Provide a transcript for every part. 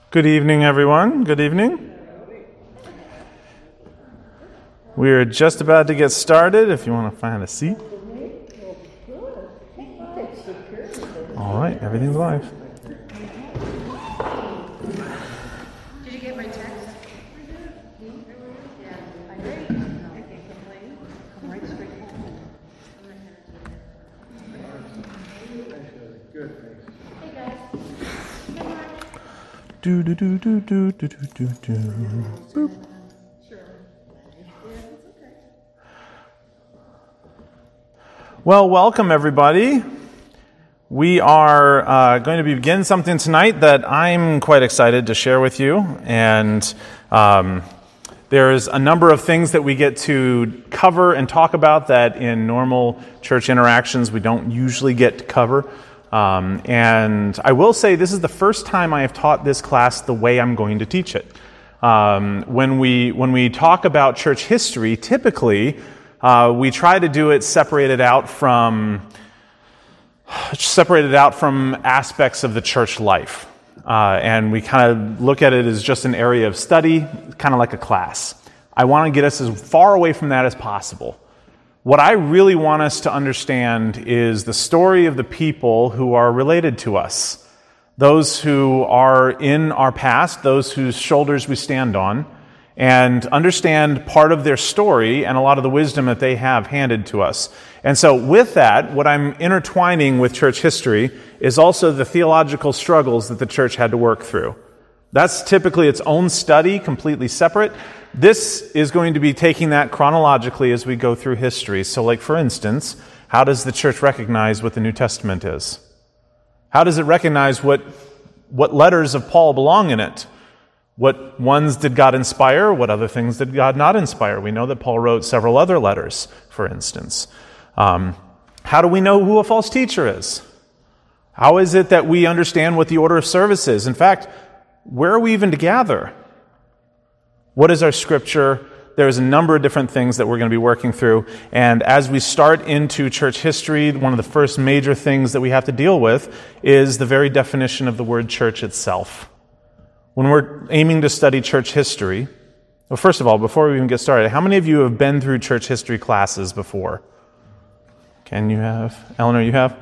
Good evening, everyone. Good evening. We're just about to get started if you want to find a seat. All right, everything's live. Did you get my text? Yeah, I agree. I can't complain. Come right straight home. Good, thanks. Hey guys. Do do do do do do do do do. Boop. Well, welcome everybody. We are going to begin something tonight that I'm quite excited to share with you, and there's a number of things that we get to cover and talk about that in normal church interactions we don't usually get to cover. And I will say this is the first time I have taught this class the way I'm going to teach it. When we talk about church history, typically we try to do it separated out from aspects of the church life. And we kind of look at it as just an area of study, kind of like a class. I want to get us as far away from that as possible. What I really want us to understand is the story of the people who are related to us. Those who are in our past, those whose shoulders we stand on, and understand part of their story and a lot of the wisdom that they have handed to us. And so with that, what I'm intertwining with church history is also the theological struggles that the church had to work through. That's typically its own study, completely separate. This is going to be taking that chronologically as we go through history. So like, for instance, how does the church recognize what the New Testament is? How does it recognize what letters of Paul belong in it? What ones did God inspire? What other things did God not inspire? We know that Paul wrote several other letters, for instance. How do we know who a false teacher is? How is it that we understand what the order of service is? In fact, where are we even to gather? What is our scripture? There's a number of different things that we're going to be working through. And as we start into church history, one of the first major things that we have to deal with is the very definition of the word church itself. When we're aiming to study church history, well, first of all, before we even get started, how many of you have been through church history classes before? Can you have? Eleanor, you have?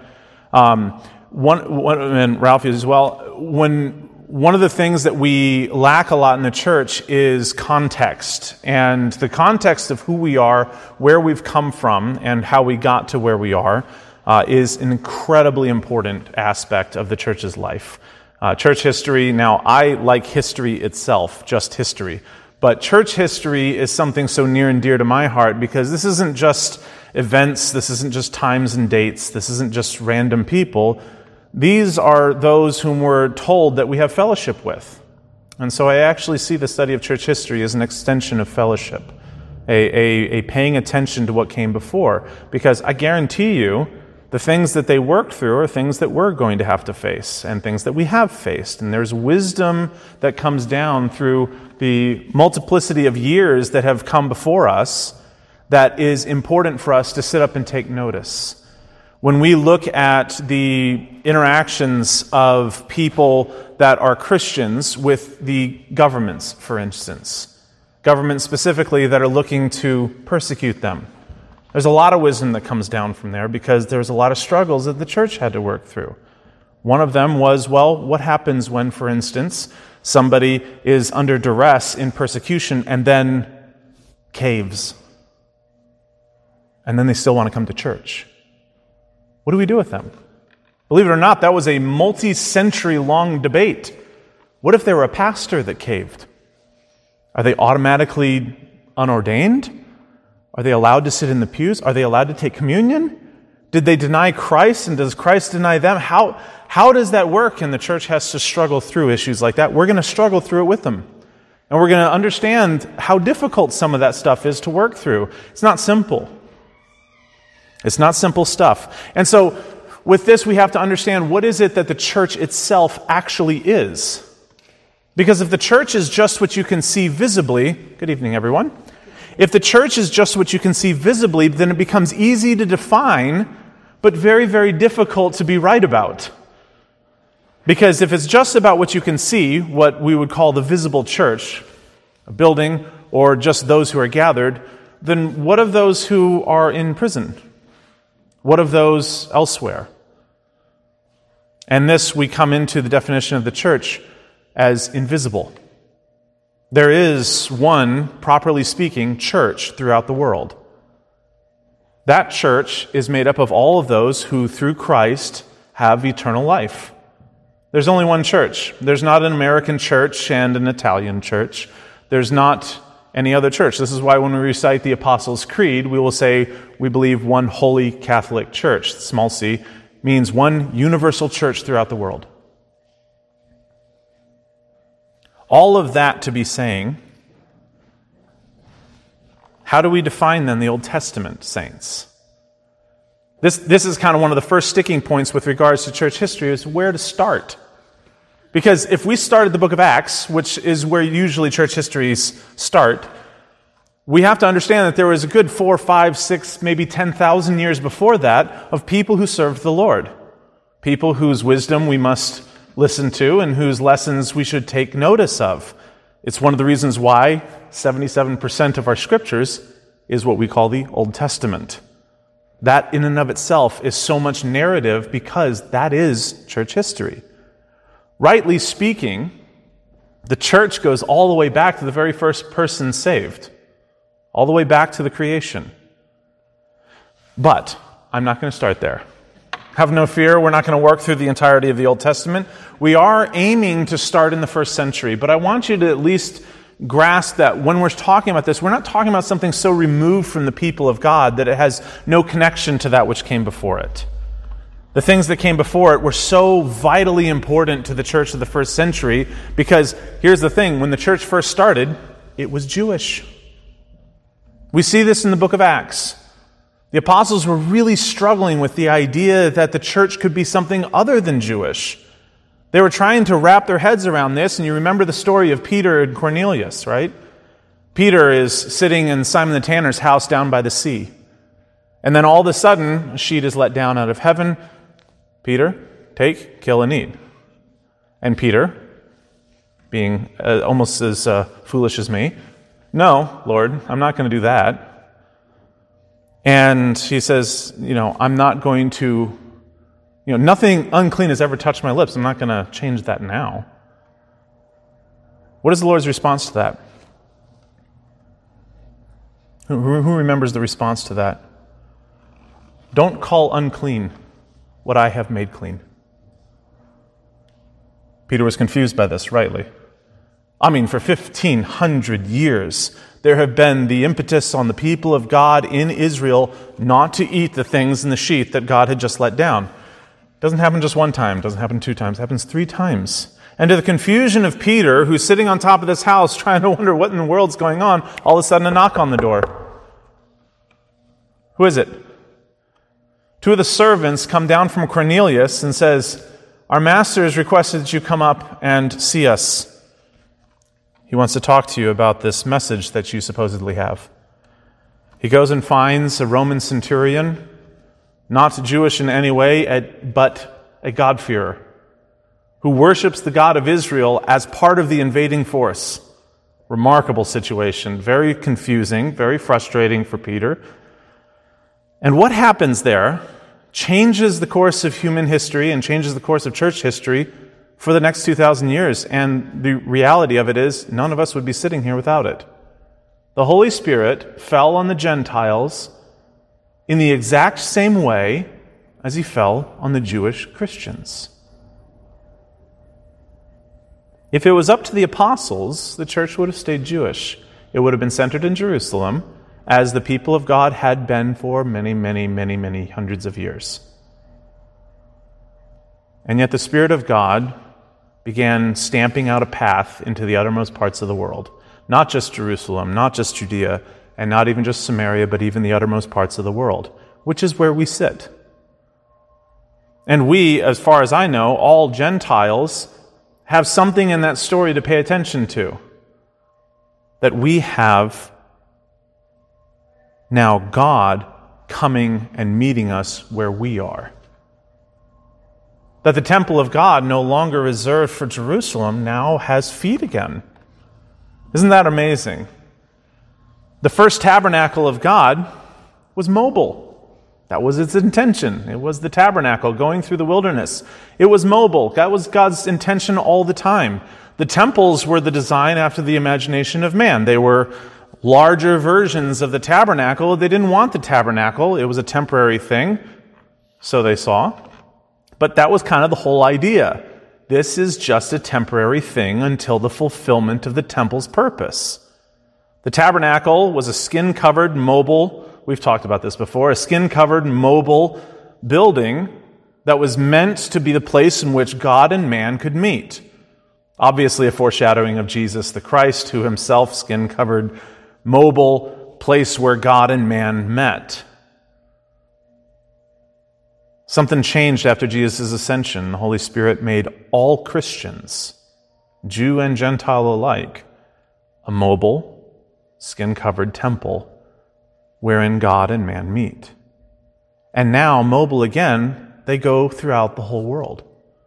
And Ralph as well. One of the things that we lack a lot in the church is context. And the context of who we are, where we've come from, and how we got to where we are is an incredibly important aspect of the church's life. Church history, now I like history itself, just history. But church history is something so near and dear to my heart because this isn't just events, this isn't just times and dates, this isn't just random people. These are those whom we're told that we have fellowship with. And so I actually see the study of church history as an extension of fellowship, a paying attention to what came before. Because I guarantee you, the things that they worked through are things that we're going to have to face and things that we have faced. And there's wisdom that comes down through the multiplicity of years that have come before us that is important for us to sit up and take notice. When we look at the interactions of people that are Christians with the governments, for instance, governments specifically that are looking to persecute them, there's a lot of wisdom that comes down from there because there's a lot of struggles that the church had to work through. One of them was, well, what happens when, for instance, somebody is under duress in persecution and then caves, and then they still want to come to church? What do we do with them? Believe it or not, that was a multi-century long debate. What if they were a pastor that caved? Are they automatically unordained? Are they allowed to sit in the pews? Are they allowed to take communion? Did they deny Christ, and does Christ deny them? How does that work? And the church has to struggle through issues like that. We're going to struggle through it with them. And we're going to understand how difficult some of that stuff is to work through. It's not simple. It's not simple stuff. And so with this, we have to understand what is it that the church itself actually is. Because if the church is just what you can see visibly, good evening, everyone. If the church is just what you can see visibly, then it becomes easy to define, but very, very difficult to be right about. Because if it's just about what you can see, what we would call the visible church, a building, or just those who are gathered, then what of those who are in prison? What of those elsewhere? And this, we come into the definition of the church as invisible. There is one, properly speaking, church throughout the world. That church is made up of all of those who, through Christ, have eternal life. There's only one church. There's not an American church and an Italian church. There's not any other church. This is why when we recite the Apostles' Creed, we will say we believe one holy Catholic church. Small c means one universal church throughout the world. All of that to be saying, how do we define then the Old Testament saints? This is kind of one of the first sticking points with regards to church history, is where to start. Because if we started the book of Acts, which is where usually church histories start, we have to understand that there was a good 4, 5, 6, maybe 10,000 years before that of people who served the Lord. People whose wisdom we must listen to and whose lessons we should take notice of. It's one of the reasons why 77% of our scriptures is what we call the Old Testament. That in and of itself is so much narrative because that is church history. Rightly speaking, the church goes all the way back to the very first person saved, all the way back to the creation. But I'm not going to start there. Have no fear, we're not going to work through the entirety of the Old Testament. We are aiming to start in the first century, but I want you to at least grasp that when we're talking about this, we're not talking about something so removed from the people of God that it has no connection to that which came before it. The things that came before it were so vitally important to the church of the first century because, here's the thing, when the church first started, it was Jewish. We see this in the book of Acts. The apostles were really struggling with the idea that the church could be something other than Jewish. They were trying to wrap their heads around this, and you remember the story of Peter and Cornelius, right? Peter is sitting in Simon the Tanner's house down by the sea. And then all of a sudden, a sheet is let down out of heaven. Peter, take, kill, and eat. And Peter, being almost as foolish as me, no, Lord, I'm not going to do that. And he says, I'm not going to, nothing unclean has ever touched my lips. I'm not going to change that now. What is the Lord's response to that? Who remembers the response to that? Don't call unclean what I have made clean. Peter was confused by this, rightly. For 1,500 years, there have been the impetus on the people of God in Israel not to eat the things in the sheet that God had just let down. It doesn't happen just one time, it doesn't happen 2 times, it happens 3 times. And to the confusion of Peter, who's sitting on top of this house trying to wonder what in the world's going on, all of a sudden a knock on the door. Who is it? 2 of the servants come down from Cornelius and says, our master has requested that you come up and see us. He wants to talk to you about this message that you supposedly have. He goes and finds a Roman centurion, not Jewish in any way, but a God-fearer, who worships the God of Israel as part of the invading force. Remarkable situation, very confusing, very frustrating for Peter. And what happens there changes the course of human history and changes the course of church history for the next 2,000 years. And the reality of it is, none of us would be sitting here without it. The Holy Spirit fell on the Gentiles in the exact same way as he fell on the Jewish Christians. If it was up to the apostles, the church would have stayed Jewish. It would have been centered in Jerusalem, as the people of God had been for many, many, many, many hundreds of years. And yet the Spirit of God began stamping out a path into the uttermost parts of the world. Not just Jerusalem, not just Judea, and not even just Samaria, but even the uttermost parts of the world, which is where we sit. And we, as far as I know, all Gentiles, have something in that story to pay attention to. That we have now God coming and meeting us where we are. that the temple of God, no longer reserved for Jerusalem, now has feet again. Isn't that amazing? The first tabernacle of God was mobile. That was its intention. It was the tabernacle going through the wilderness. It was mobile. That was God's intention all the time. The temples were the design after the imagination of man. They were larger versions of the tabernacle. They didn't want the tabernacle. It was a temporary thing, so they saw. But that was kind of the whole idea. This is just a temporary thing until the fulfillment of the temple's purpose. The tabernacle was a skin-covered, mobile, we've talked about this before, a skin-covered, mobile building that was meant to be the place in which God and man could meet. Obviously a foreshadowing of Jesus the Christ, who himself, skin-covered, mobile place where God and man met. Something changed after Jesus' ascension. The Holy Spirit made all Christians, Jew and Gentile alike, a mobile, skin-covered temple wherein God and man meet. And now, mobile again, they go throughout the whole world.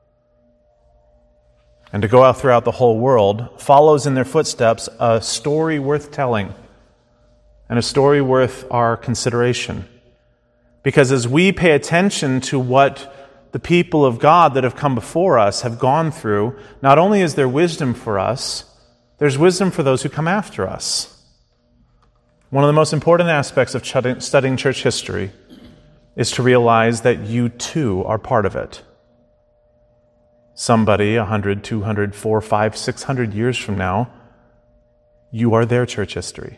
And to go out throughout the whole world follows in their footsteps a story worth telling and a story worth our consideration. Because as we pay attention to what the people of God that have come before us have gone through, not only is there wisdom for us, there's wisdom for those who come after us. One of the most important aspects of studying church history is to realize that you too are part of it. Somebody 100, 200, 400, 500, 600 years from now, you are their church history.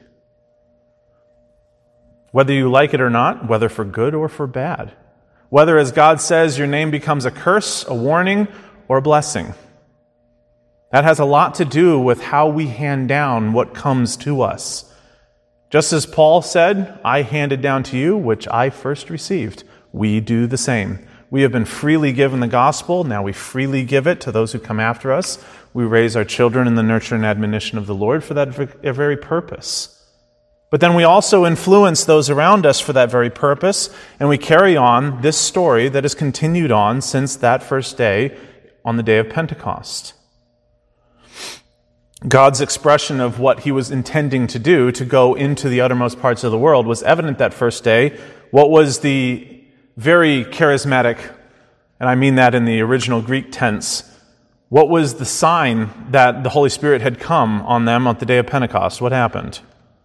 Whether you like it or not, whether for good or for bad. Whether, as God says, your name becomes a curse, a warning, or a blessing. That has a lot to do with how we hand down what comes to us. Just as Paul said, I handed down to you which I first received. We do the same. We have been freely given the gospel. Now we freely give it to those who come after us. We raise our children in the nurture and admonition of the Lord for that very purpose. But then we also influence those around us for that very purpose, and we carry on this story that has continued on since that first day on the day of Pentecost. God's expression of what he was intending to do, to go into the uttermost parts of the world, was evident that first day. What was the very charismatic, and I mean that in the original Greek tense, what was the sign that the Holy Spirit had come on them on the day of Pentecost? What happened?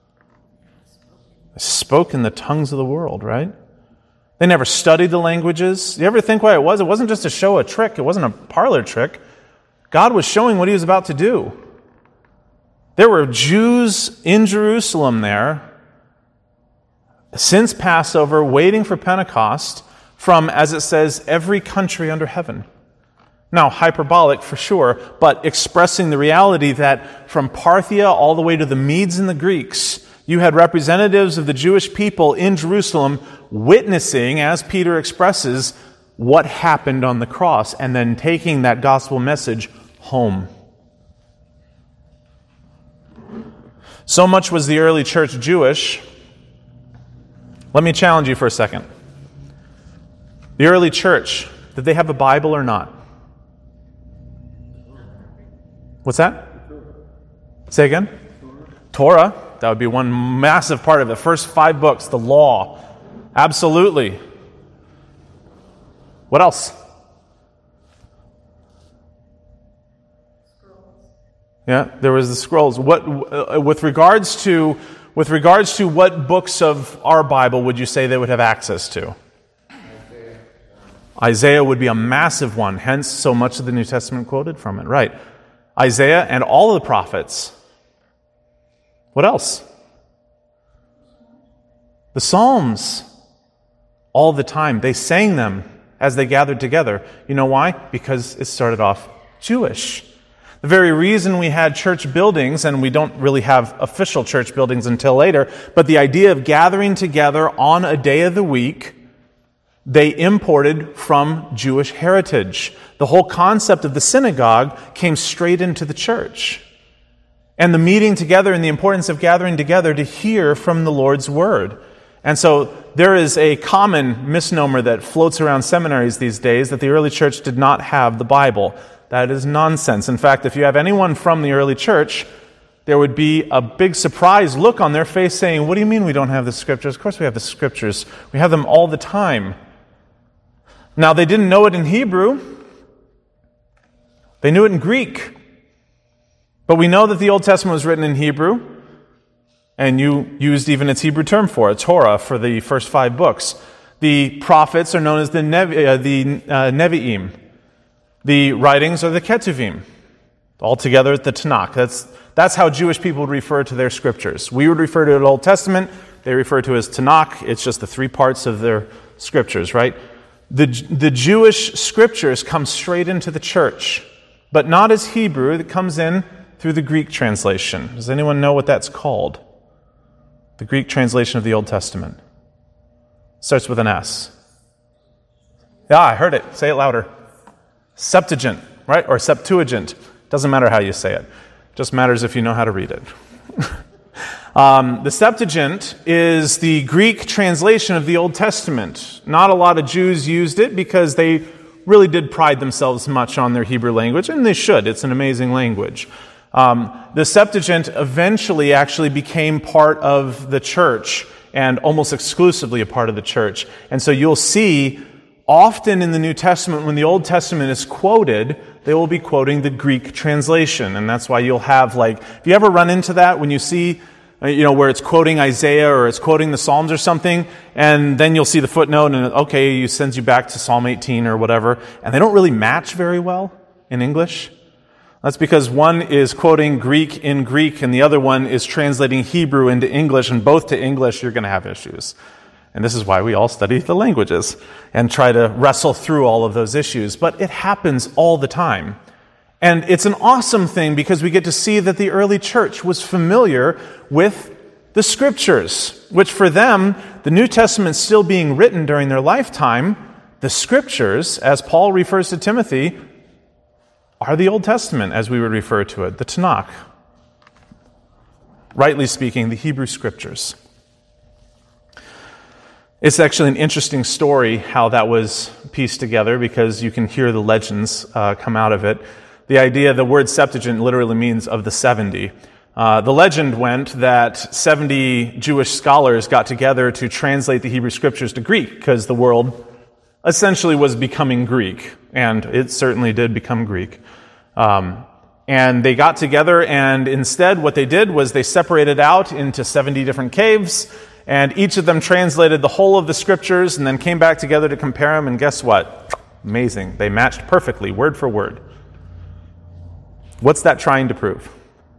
They spoke in the tongues of the world, right? They never studied the languages. You ever think why it was? It wasn't just to show a trick. It wasn't a parlor trick. God was showing what he was about to do. There were Jews in Jerusalem there since Passover, waiting for Pentecost from, as it says, every country under heaven. Now, hyperbolic for sure, but expressing the reality that from Parthia all the way to the Medes and the Greeks, you had representatives of the Jewish people in Jerusalem witnessing, as Peter expresses, what happened on the cross, and then taking that gospel message home. So much was the early church Jewish. Let me challenge you for a second. The early church, did they have a Bible or not? What's that? Say again? Torah. That would be one massive part of it. First 5 books, the law. Absolutely. What else? Yeah, there was the scrolls. What with regards to what books of our Bible would you say they would have access to? Isaiah would be a massive one, hence so much of the New Testament quoted from it. Right. Isaiah and all of the prophets. What else? The Psalms. All the time. They sang them as they gathered together. You know why? Because it started off Jewish. The very reason we had church buildings, and we don't really have official church buildings until later, but the idea of gathering together on a day of the week, they imported from Jewish heritage. The whole concept of the synagogue came straight into the church. And the meeting together and the importance of gathering together to hear from the Lord's word. And so there is a common misnomer that floats around seminaries these days that the early church did not have the Bible. That is nonsense. In fact, if you have anyone from the early church, there would be a big surprised look on their face saying, "What do you mean we don't have the Scriptures?" Of course we have the Scriptures. We have them all the time. Now, they didn't know it in Hebrew. They knew it in Greek. But we know that the Old Testament was written in Hebrew, and you used even its Hebrew term for it, Torah, for the first 5 books. The prophets are known as the Nevi'im. The writings are the Ketuvim. Altogether, the Tanakh. That's how Jewish people would refer to their scriptures. We would refer to the Old Testament. They refer to it as Tanakh. It's just the 3 parts of their scriptures, right? The Jewish scriptures come straight into the church, but not as Hebrew. It comes in through the Greek translation. Does anyone know what that's called? The Greek translation of the Old Testament. Starts with an S. Yeah, I heard it. Say it louder. Septuagint, right? Or Septuagint. Doesn't matter how you say it. Just matters if you know how to read it. The Septuagint is the Greek translation of the Old Testament. Not a lot of Jews used it because they really did pride themselves much on their Hebrew language, and they should. It's an amazing language. The Septuagint eventually actually became part of the church and almost exclusively a part of the church. And so you'll see often in the New Testament, when the Old Testament is quoted, they will be quoting the Greek translation. And that's why you'll have, like, if you ever run into that when you see, where it's quoting Isaiah or it's quoting the Psalms or something, and then you'll see the footnote and, okay, it sends you back to Psalm 18 or whatever, and they don't really match very well in English. That's because one is quoting Greek in Greek and the other one is translating Hebrew into English, and both to English you're going to have issues. And this is why we all study the languages and try to wrestle through all of those issues. But it happens all the time. And it's an awesome thing because we get to see that the early church was familiar with the Scriptures, which for them, the New Testament still being written during their lifetime, the Scriptures, as Paul refers to Timothy, are the Old Testament, as we would refer to it, the Tanakh. Rightly speaking, the Hebrew Scriptures. It's actually an interesting story how that was pieced together because you can hear the legends come out of it. The word Septuagint literally means of the 70. The legend went that 70 Jewish scholars got together to translate the Hebrew Scriptures to Greek because the world essentially was becoming Greek, and it certainly did become Greek. And they got together, and instead what they did was they separated out into 70 different caves, and each of them translated the whole of the Scriptures and then came back together to compare them, and guess what? Amazing. They matched perfectly, word for word. What's that trying to prove?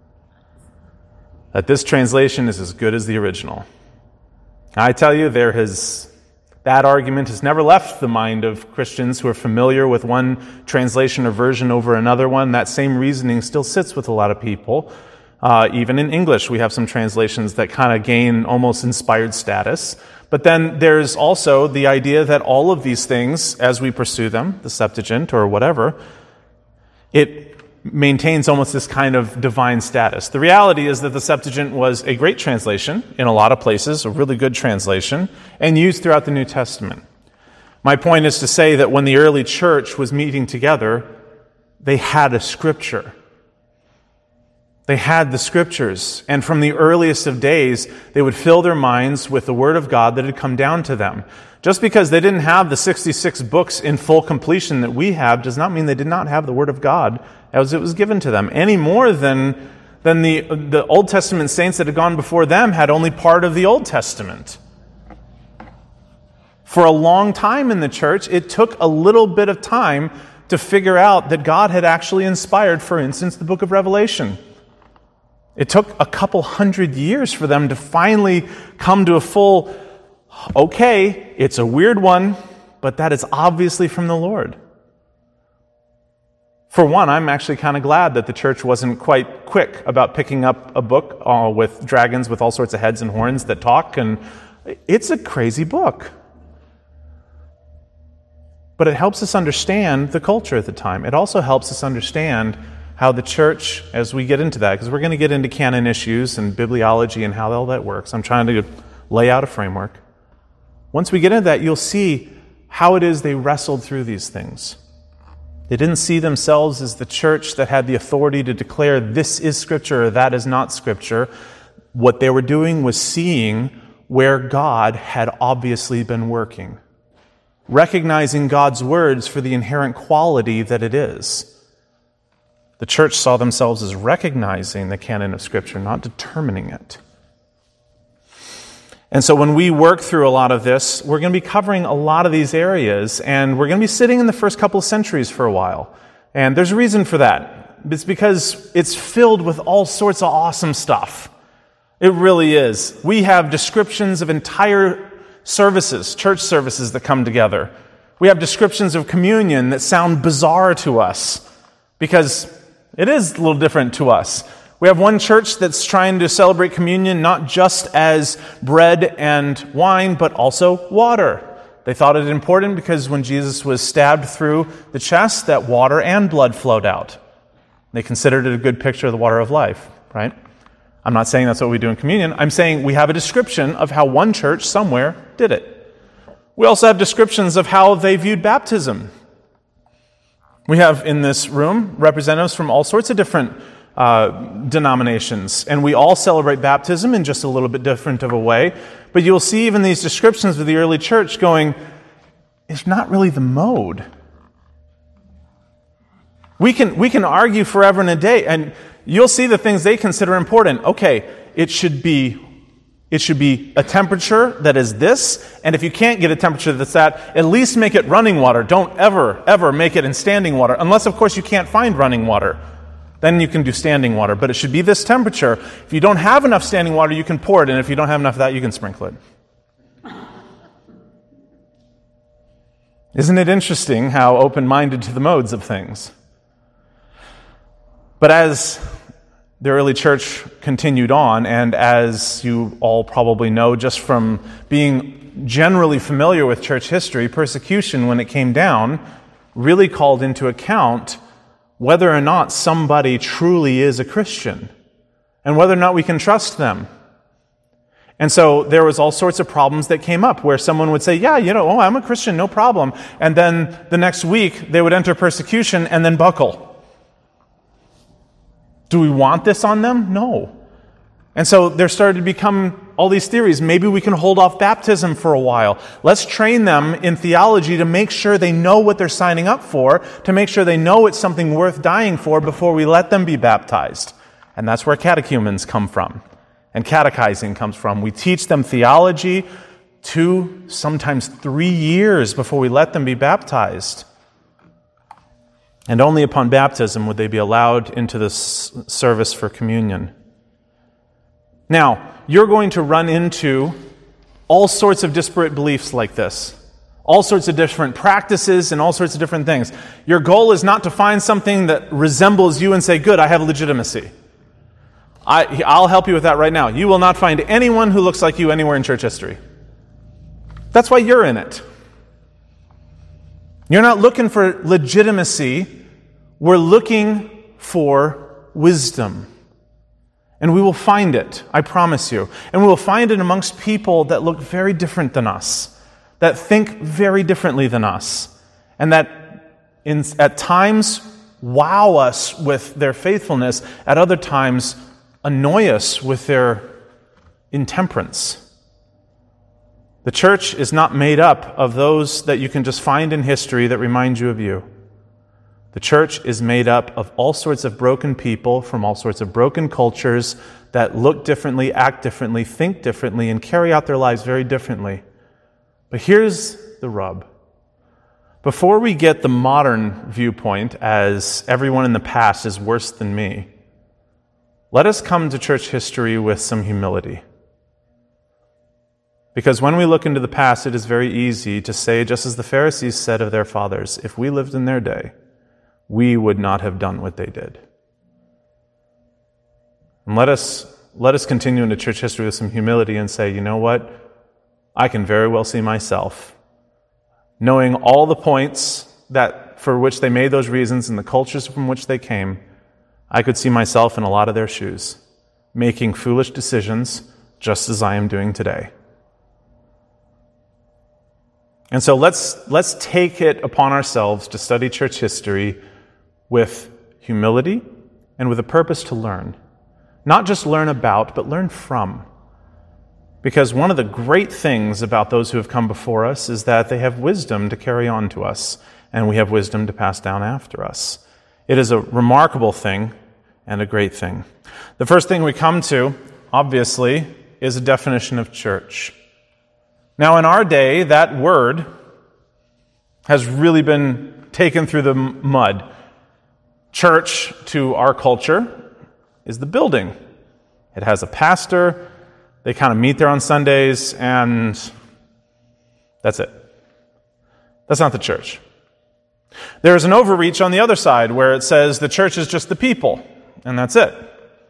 That this translation is as good as the original. I tell you, that argument has never left the mind of Christians who are familiar with one translation or version over another one. That same reasoning still sits with a lot of people. Even in English, we have some translations that kind of gain almost inspired status. But then there's also the idea that all of these things, as we pursue them, the Septuagint or whatever, it maintains almost this kind of divine status. The reality is that the Septuagint was a great translation in a lot of places, a really good translation, and used throughout the New Testament. My point is to say that when the early church was meeting together, they had a scripture. They had the Scriptures, and from the earliest of days, they would fill their minds with the Word of God that had come down to them. Just because they didn't have the 66 books in full completion that we have does not mean they did not have the Word of God as it was given to them, any more than the Old Testament saints that had gone before them had only part of the Old Testament. For a long time in the church, it took a little bit of time to figure out that God had actually inspired, for instance, the book of Revelation. It took a couple hundred years for them to finally come to a full, okay, it's a weird one, but that is obviously from the Lord. For one, I'm actually kind of glad that the church wasn't quite quick about picking up a book with dragons with all sorts of heads and horns that talk, and it's a crazy book. But it helps us understand the culture at the time. It also helps us understand how the church, as we get into that, because we're going to get into canon issues and bibliology and how all that works. I'm trying to lay out a framework. Once we get into that, you'll see how it is they wrestled through these things. They didn't see themselves as the church that had the authority to declare this is Scripture or that is not Scripture. What they were doing was seeing where God had obviously been working, recognizing God's words for the inherent quality that it is. The church saw themselves as recognizing the canon of Scripture, not determining it. And so when we work through a lot of this, we're going to be covering a lot of these areas, and we're going to be sitting in the first couple of centuries for a while. And there's a reason for that. It's because it's filled with all sorts of awesome stuff. It really is. We have descriptions of entire services, church services that come together. We have descriptions of communion that sound bizarre to us because it is a little different to us. We have one church that's trying to celebrate communion not just as bread and wine, but also water. They thought it important because when Jesus was stabbed through the chest, that water and blood flowed out. They considered it a good picture of the water of life, right? I'm not saying that's what we do in communion. I'm saying we have a description of how one church somewhere did it. We also have descriptions of how they viewed baptism. We have in this room representatives from all sorts of different denominations, and we all celebrate baptism in just a little bit different of a way. But you'll see even these descriptions of the early church going, it's not really the mode. We can argue forever and a day, and you'll see the things they consider important. Okay, it should be a temperature that is this, and if you can't get a temperature that's that, at least make it running water. Don't ever make it in standing water, unless, of course, you can't find running water. Then you can do standing water, but it should be this temperature. If you don't have enough standing water, you can pour it, and if you don't have enough of that, you can sprinkle it. Isn't it interesting how open-minded to the modes of things? But as the early church continued on, and as you all probably know just from being generally familiar with church history, persecution, when it came down, really called into account whether or not somebody truly is a Christian, and whether or not we can trust them. And so there was all sorts of problems that came up where someone would say, yeah, I'm a Christian, no problem. And then the next week they would enter persecution and then buckle. Do we want this on them? No. And so there started to become all these theories. Maybe we can hold off baptism for a while. Let's train them in theology to make sure they know what they're signing up for, to make sure they know it's something worth dying for before we let them be baptized. And that's where catechumens come from, and catechizing comes from. We teach them theology 2, sometimes 3 years before we let them be baptized. And only upon baptism would they be allowed into the service for communion. Now, you're going to run into all sorts of disparate beliefs like this, all sorts of different practices and all sorts of different things. Your goal is not to find something that resembles you and say, good, I have legitimacy. I'll help you with that right now. You will not find anyone who looks like you anywhere in church history. That's why you're in it. You're not looking for legitimacy. We're looking for wisdom. And we will find it, I promise you. And we will find it amongst people that look very different than us, that think very differently than us, and that at times wow us with their faithfulness, at other times annoy us with their intemperance. The church is not made up of those that you can just find in history that remind you of you. The church is made up of all sorts of broken people from all sorts of broken cultures that look differently, act differently, think differently, and carry out their lives very differently. But here's the rub. Before we get the modern viewpoint as everyone in the past is worse than me, let us come to church history with some humility. Because when we look into the past, it is very easy to say, just as the Pharisees said of their fathers, if we lived in their day, we would not have done what they did. And let us continue into church history with some humility and say, you know what? I can very well see myself, knowing all the points that for which they made those reasons and the cultures from which they came, I could see myself in a lot of their shoes, making foolish decisions just as I am doing today. And so let's take it upon ourselves to study church history with humility and with a purpose to learn. Not just learn about, but learn from. Because one of the great things about those who have come before us is that they have wisdom to carry on to us, and we have wisdom to pass down after us. It is a remarkable thing and a great thing. The first thing we come to, obviously, is a definition of church. Now, in our day, that word has really been taken through the mud. Church, to our culture, is the building. It has a pastor. They kind of meet there on Sundays, and that's it. That's not the church. There's an overreach on the other side where it says the church is just the people, and that's it.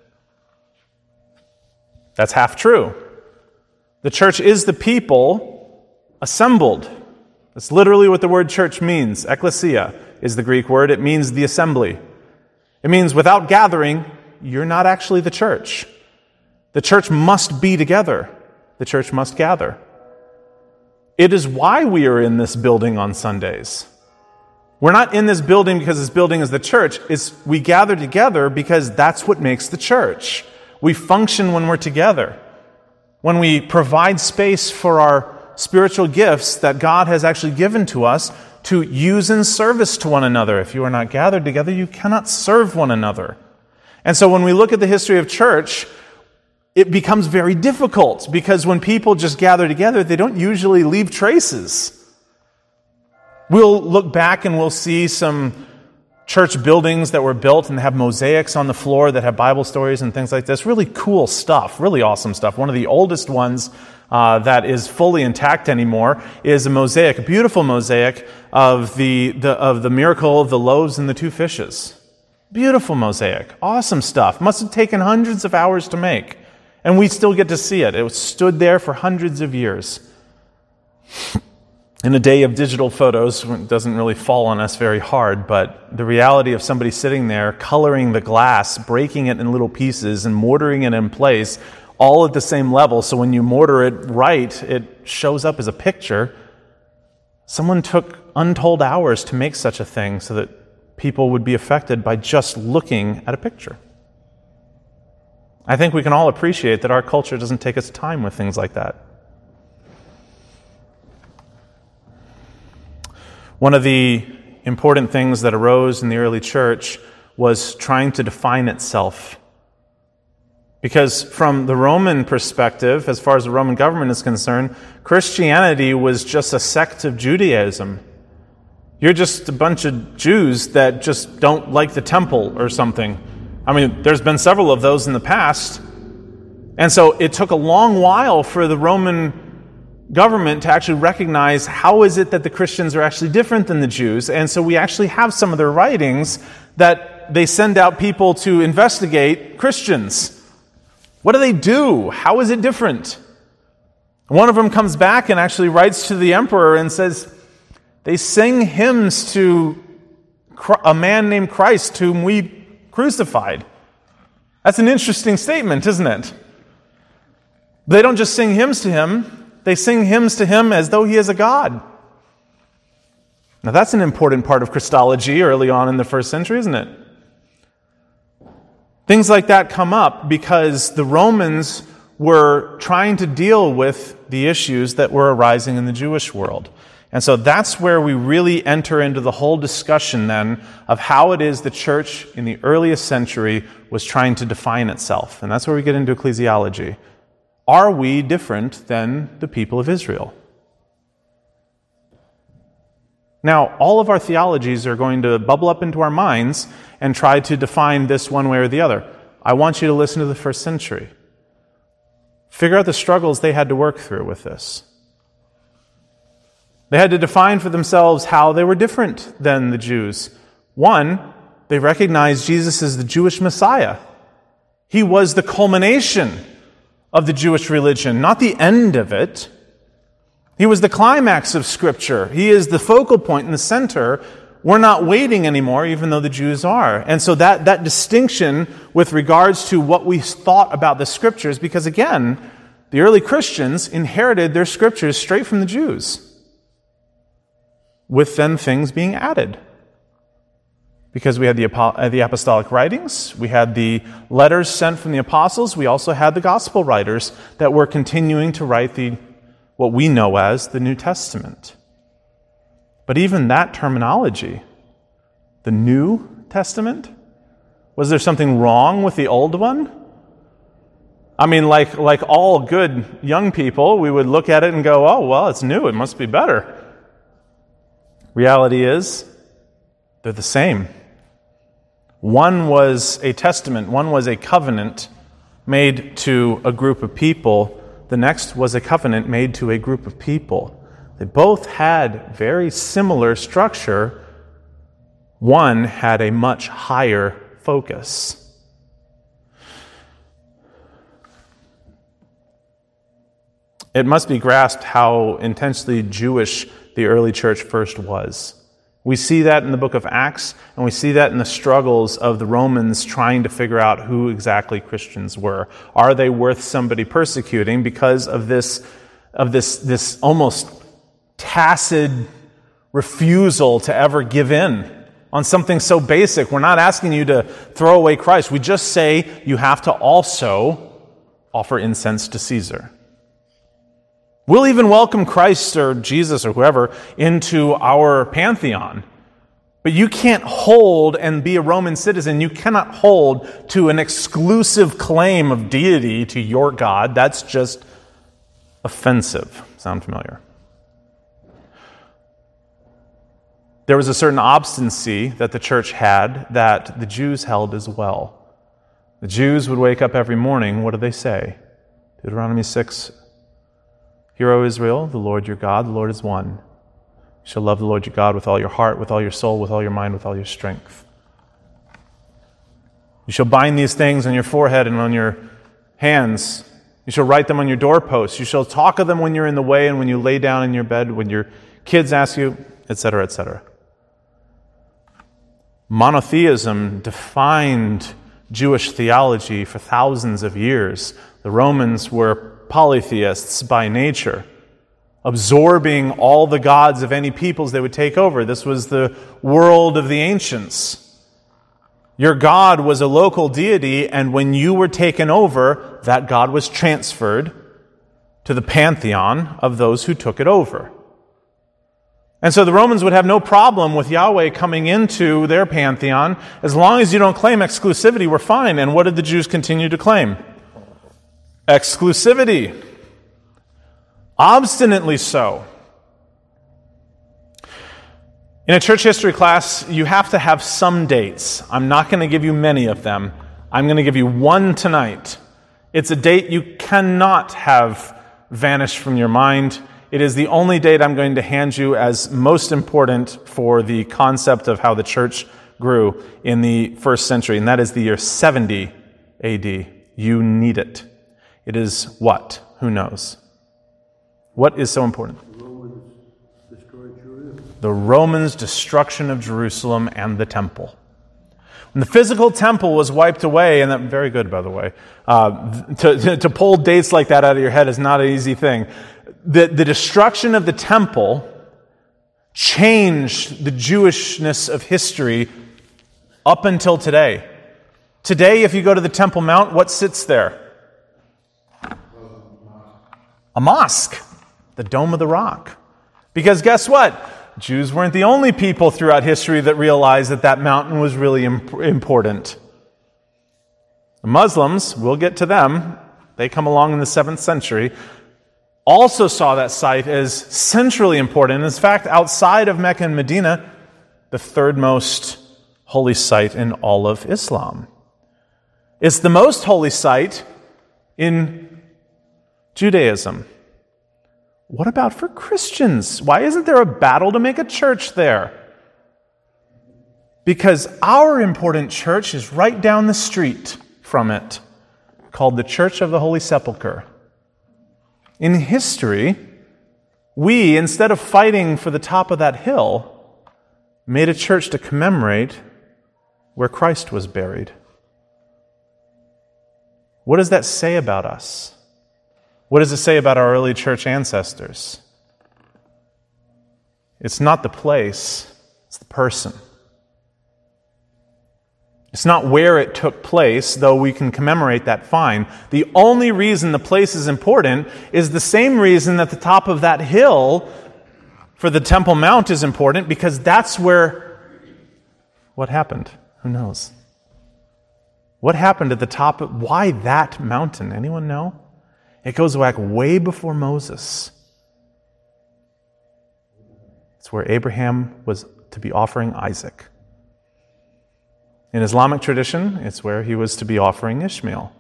That's half true. The church is the people assembled. That's literally what the word church means. Ekklesia is the Greek word. It means the assembly. It means without gathering, you're not actually the church. The church must be together. The church must gather. It is why we are in this building on Sundays. We're not in this building because this building is the church. We gather together because that's what makes the church. We function when we're together. When we provide space for our spiritual gifts that God has actually given to us to use in service to one another. If you are not gathered together, you cannot serve one another. And so when we look at the history of church, it becomes very difficult because when people just gather together, they don't usually leave traces. We'll look back and we'll see some church buildings that were built and have mosaics on the floor that have Bible stories and things like this. Really cool stuff, really awesome stuff. One of the oldest ones that is fully intact anymore is a mosaic, a beautiful mosaic of the miracle of the loaves and the 2 fishes. Beautiful mosaic, awesome stuff. Must have taken hundreds of hours to make. And we still get to see it. It stood there for hundreds of years. In a day of digital photos, it doesn't really fall on us very hard, but the reality of somebody sitting there, coloring the glass, breaking it in little pieces, and mortaring it in place, all at the same level, so when you mortar it right, it shows up as a picture. Someone took untold hours to make such a thing so that people would be affected by just looking at a picture. I think we can all appreciate that our culture doesn't take its time with things like that. One of the important things that arose in the early church was trying to define itself. Because from the Roman perspective, as far as the Roman government is concerned, Christianity was just a sect of Judaism. You're just a bunch of Jews that just don't like the temple or something. I mean, there's been several of those in the past. And so it took a long while for the Roman government to actually recognize how is it that the Christians are actually different than the Jews. And so we actually have some of their writings that they send out people to investigate Christians. What do they do? How is it different? One of them comes back and actually writes to the emperor and says, they sing hymns to a man named Christ whom we crucified. That's an interesting statement, isn't it? They don't just sing hymns to him. They sing hymns to him as though he is a god. Now that's an important part of Christology early on in the first century, isn't it? Things like that come up because the Romans were trying to deal with the issues that were arising in the Jewish world. And so that's where we really enter into the whole discussion then of how it is the church in the earliest century was trying to define itself. And that's where we get into ecclesiology. Are we different than the people of Israel? Now, all of our theologies are going to bubble up into our minds and try to define this one way or the other. I want you to listen to the first century. Figure out the struggles they had to work through with this. They had to define for themselves how they were different than the Jews. One, they recognized Jesus as the Jewish Messiah. He was the culmination of the Jewish religion, not the end of it. He was the climax of Scripture. He is the focal point in the center. We're not waiting anymore, even though the Jews are. And so that distinction with regards to what we thought about the Scriptures, because again, the early Christians inherited their Scriptures straight from the Jews. with then things being added. Because we had the apostolic writings, we had the letters sent from the apostles, we also had the gospel writers that were continuing to write what we know as the New Testament. But even that terminology, the New Testament, was there something wrong with the old one? I mean, like all good young people, we would look at it and go, oh, well, it's new, it must be better. Reality is, they're the same. One was a testament, one was a covenant made to a group of people. The next was a covenant made to a group of people. They both had very similar structure. One had a much higher focus. It must be grasped how intensely Jewish the early church first was. We see that in the book of Acts, and we see that in the struggles of the Romans trying to figure out who exactly Christians were. Are they worth somebody persecuting because of this almost tacit refusal to ever give in on something so basic? We're not asking you to throw away Christ. We just say you have to also offer incense to Caesar. We'll even welcome Christ or Jesus or whoever into our pantheon. But you can't hold and be a Roman citizen. You cannot hold to an exclusive claim of deity to your God. That's just offensive. Sound familiar? There was a certain obstinacy that the church had that the Jews held as well. The Jews would wake up every morning. What do they say? Deuteronomy 6. Hear, O Israel, the Lord your God, the Lord is one. You shall love the Lord your God with all your heart, with all your soul, with all your mind, with all your strength. You shall bind these things on your forehead and on your hands. You shall write them on your doorposts. You shall talk of them when you're in the way and when you lay down in your bed, when your kids ask you, etc., etc. Monotheism defined Jewish theology for thousands of years. The Romans were polytheists by nature, absorbing all the gods of any peoples they would take over. This was the world of the ancients. Your God was a local deity, and when you were taken over, that God was transferred to the pantheon of those who took it over. And so the Romans would have no problem with Yahweh coming into their pantheon. As long as you don't claim exclusivity, we're fine. And what did the Jews continue to claim? Exclusivity. Obstinately so. In a church history class, you have to have some dates. I'm not going to give you many of them. I'm going to give you one tonight. It's a date you cannot have vanish from your mind. It is the only date I'm going to hand you as most important for the concept of how the church grew in the first century, and that is the year 70 AD. You need it. It is what? Who knows? What is so important? The Romans' destruction of Jerusalem and the temple. When the physical temple was wiped away, and that very good, by the way, to pull dates like that out of your head is not an easy thing. The destruction of the temple changed the Jewishness of history up until today. Today, if you go to the Temple Mount, what sits there? A mosque, the Dome of the Rock. Because guess what? Jews weren't the only people throughout history that realized that mountain was really important. The Muslims, we'll get to them, they come along in the 7th century, also saw that site as centrally important. In fact, outside of Mecca and Medina, the third most holy site in all of Islam. It's the most holy site in Judaism. What about for Christians? Why isn't there a battle to make a church there? Because our important church is right down the street from it, called the Church of the Holy Sepulchre. In history, we, instead of fighting for the top of that hill, made a church to commemorate where Christ was buried. What does that say about us? What does it say about our early church ancestors? It's not the place, it's the person. It's not where it took place, though we can commemorate that fine. The only reason the place is important is the same reason that the top of that hill for the Temple Mount is important, because that's where... What happened? Who knows? What happened at the top of... Why that mountain? Anyone know? It goes back way before Moses. It's where Abraham was to be offering Isaac. In Islamic tradition, it's where he was to be offering Ishmael.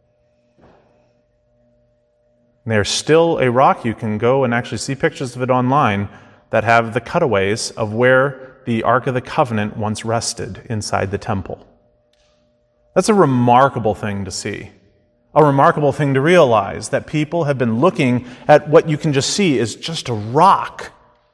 And there's still a rock, you can go and actually see pictures of it online, that have the cutaways of where the Ark of the Covenant once rested inside the temple. That's a remarkable thing to see. A remarkable thing to realize, that people have been looking at what you can just see is just a rock.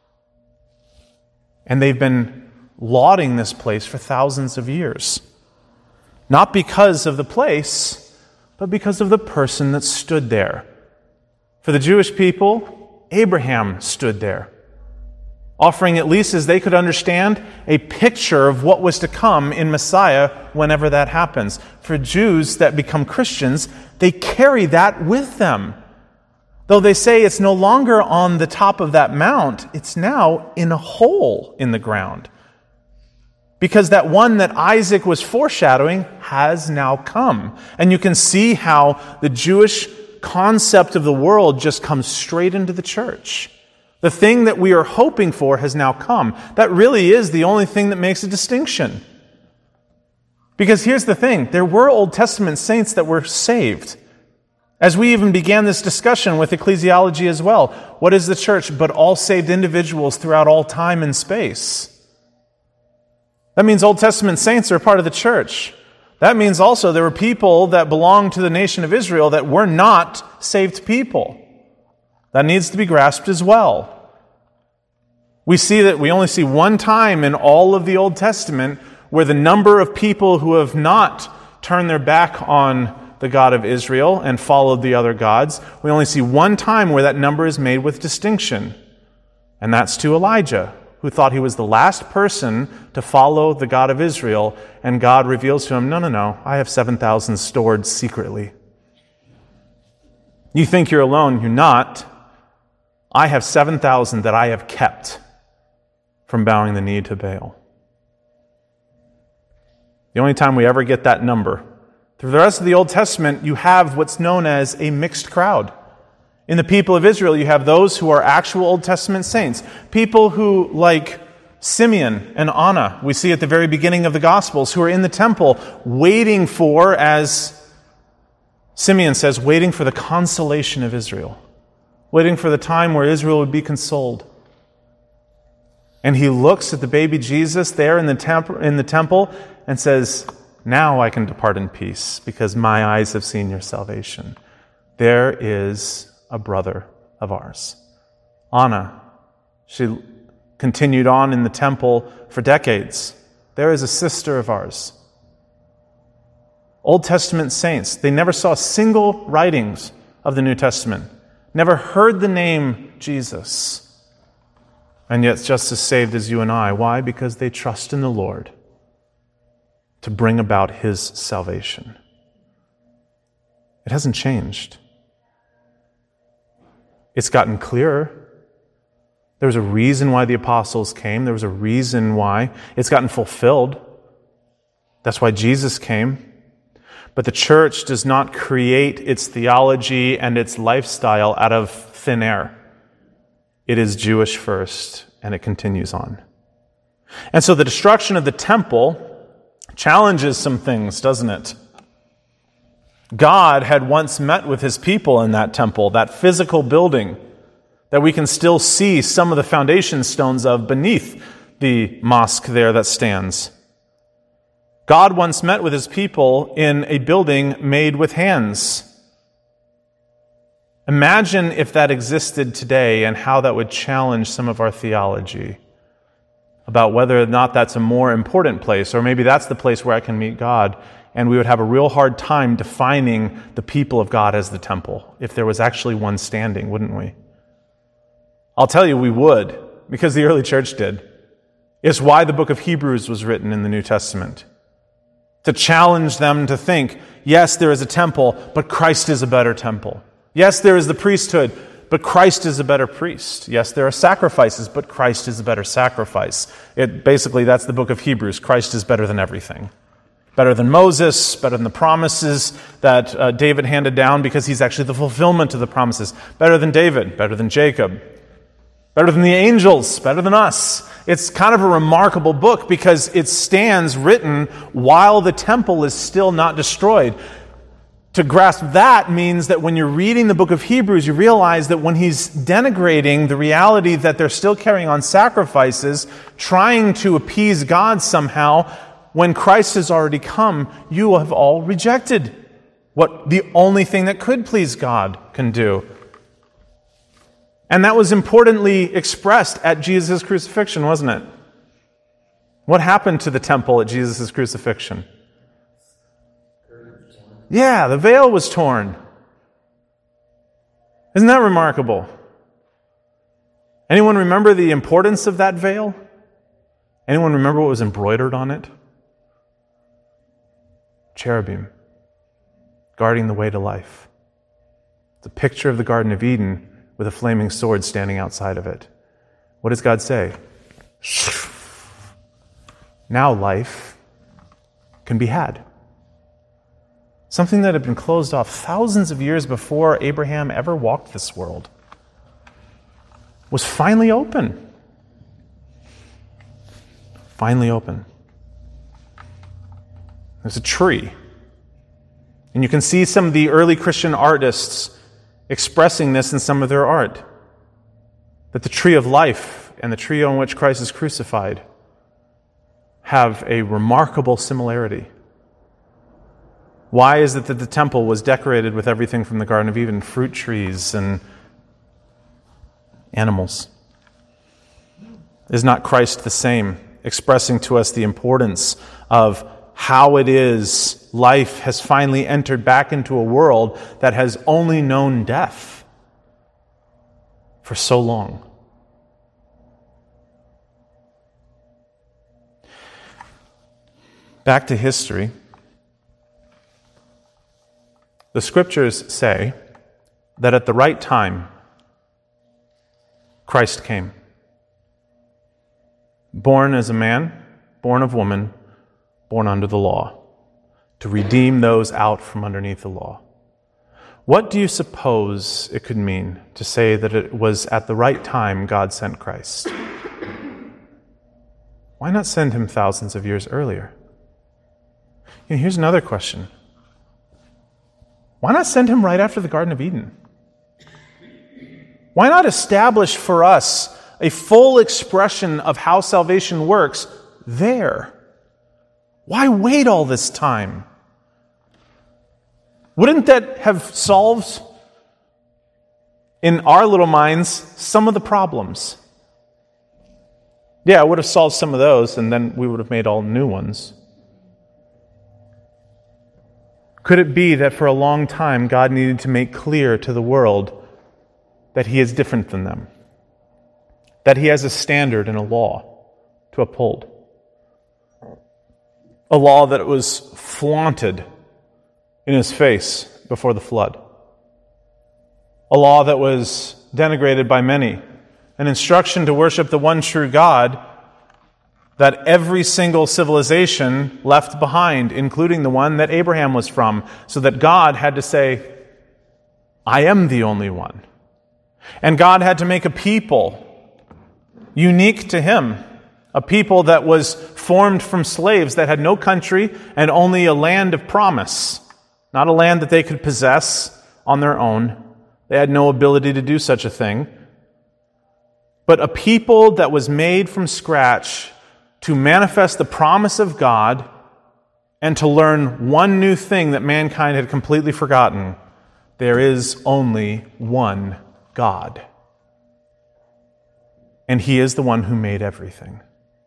And they've been lauding this place for thousands of years. Not because of the place, but because of the person that stood there. For the Jewish people, Abraham stood there, offering, at least as they could understand, a picture of what was to come in Messiah whenever that happens. For Jews that become Christians, they carry that with them. Though they say it's no longer on the top of that mount, it's now in a hole in the ground. Because that one that Isaac was foreshadowing has now come. And you can see how the Jewish concept of the world just comes straight into the church. The thing that we are hoping for has now come. That really is the only thing that makes a distinction. Because here's the thing, there were Old Testament saints that were saved. As we even began this discussion with ecclesiology as well, what is the church but all saved individuals throughout all time and space? That means Old Testament saints are a part of the church. That means also there were people that belonged to the nation of Israel that were not saved people. That needs to be grasped as well. We see that we only see one time in all of the Old Testament where the number of people who have not turned their back on the God of Israel and followed the other gods, we only see one time where that number is made with distinction. And that's to Elijah, who thought he was the last person to follow the God of Israel, and God reveals to him, no, I have 7,000 stored secretly. You think you're alone, you're not. I have 7,000 that I have kept from bowing the knee to Baal. The only time we ever get that number. Through the rest of the Old Testament, you have what's known as a mixed crowd. In the people of Israel, you have those who are actual Old Testament saints. People who, like Simeon and Anna, we see at the very beginning of the Gospels, who are in the temple waiting for, as Simeon says, waiting for the consolation of Israel. Waiting for the time where Israel would be consoled. And he looks at the baby Jesus there in the temple and says, now I can depart in peace because my eyes have seen your salvation. There is a brother of ours. Anna, she continued on in the temple for decades. There is a sister of ours. Old Testament saints, they never saw single writings of the New Testament, never heard the name Jesus, and yet just as saved as you and I. Why? Because they trust in the Lord to bring about His salvation. It hasn't changed. It's gotten clearer. There was a reason why the apostles came. There was a reason why. It's gotten fulfilled. That's why Jesus came. But the church does not create its theology and its lifestyle out of thin air. It is Jewish first, and it continues on. And so the destruction of the temple challenges some things, doesn't it? God had once met with His people in that temple, that physical building that we can still see some of the foundation stones of beneath the mosque there that stands. God once met with His people in a building made with hands. Imagine if that existed today and how that would challenge some of our theology about whether or not that's a more important place, or maybe that's the place where I can meet God. And we would have a real hard time defining the people of God as the temple, if there was actually one standing, wouldn't we? I'll tell you, we would. because the early church did. It's why the book of Hebrews was written in the New Testament. To challenge them to think, yes, there is a temple, but Christ is a better temple. Yes, there is the priesthood, but Christ is a better priest. Yes, there are sacrifices, but Christ is a better sacrifice. Basically, that's the book of Hebrews. Christ is better than everything. Better than Moses, better than the promises that David handed down, because he's actually the fulfillment of the promises. Better than David, better than Jacob, better than the angels, better than us. It's kind of a remarkable book because it stands written while the temple is still not destroyed. To grasp that means that when you're reading the book of Hebrews, you realize that when he's denigrating the reality that they're still carrying on sacrifices, trying to appease God somehow, when Christ has already come, you have all rejected what the only thing that could please God can do. And that was importantly expressed at Jesus' crucifixion, wasn't it? What happened to the temple at Jesus' crucifixion? Yeah, the veil was torn. Isn't that remarkable? Anyone remember the importance of that veil? Anyone remember what was embroidered on it? Cherubim, guarding the way to life. It's a picture of the Garden of Eden with a flaming sword standing outside of it. What does God say? Now life can be had. Something that had been closed off thousands of years before Abraham ever walked this world was finally open. Finally open. There's a tree. And you can see some of the early Christian artists expressing this in some of their art. That the tree of life and the tree on which Christ is crucified have a remarkable similarity. Why is it that the temple was decorated with everything from the Garden of Eden, fruit trees and animals? Is not Christ the same, expressing to us the importance of how it is life has finally entered back into a world that has only known death for so long? Back to history. The scriptures say that at the right time, Christ came. Born as a man, born of woman, born under the law, to redeem those out from underneath the law. What do you suppose it could mean to say that it was at the right time God sent Christ? Why not send him thousands of years earlier? And here's another question. Why not send him right after the Garden of Eden? Why not establish for us a full expression of how salvation works there? Why wait all this time? Wouldn't that have solved, in our little minds, some of the problems? Yeah, it would have solved some of those, and then we would have made all new ones. Could it be that for a long time God needed to make clear to the world that he is different than them? That he has a standard and a law to uphold? A law that was flaunted in his face before the flood. A law that was denigrated by many. An instruction to worship the one true God that every single civilization left behind, including the one that Abraham was from, so that God had to say, I am the only one. And God had to make a people unique to him, a people that was formed from slaves that had no country and only a land of promise, not a land that they could possess on their own. They had no ability to do such a thing. But a people that was made from scratch to manifest the promise of God and to learn one new thing that mankind had completely forgotten. There is only one God. And he is the one who made everything.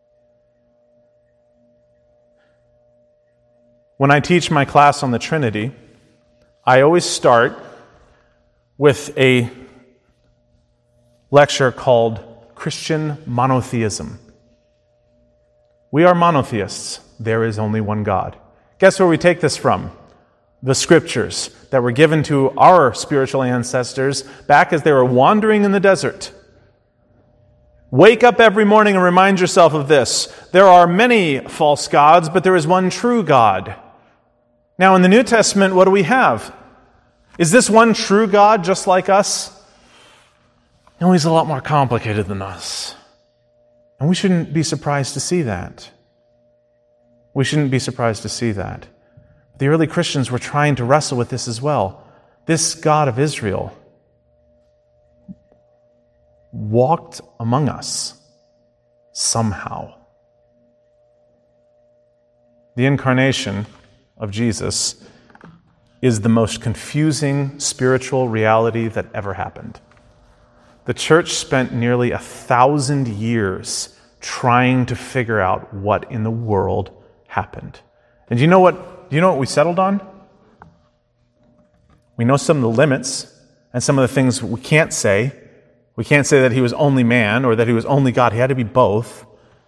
When I teach my class on the Trinity, I always start with a lecture called Christian monotheism. We are monotheists. There is only one God. Guess where we take this from? The scriptures that were given to our spiritual ancestors back as they were wandering in the desert. Wake up every morning and remind yourself of this. There are many false gods, but there is one true God. Now, in the New Testament, what do we have? Is this one true God just like us? No, he's a lot more complicated than us. And we shouldn't be surprised to see that. We shouldn't be surprised to see that. The early Christians were trying to wrestle with this as well. This God of Israel walked among us somehow. The incarnation of Jesus is the most confusing spiritual reality that ever happened. The church spent nearly 1,000 years trying to figure out what in the world happened. And do you know what we settled on? We know some of the limits and some of the things we can't say. We can't say that he was only man or that he was only God. He had to be both.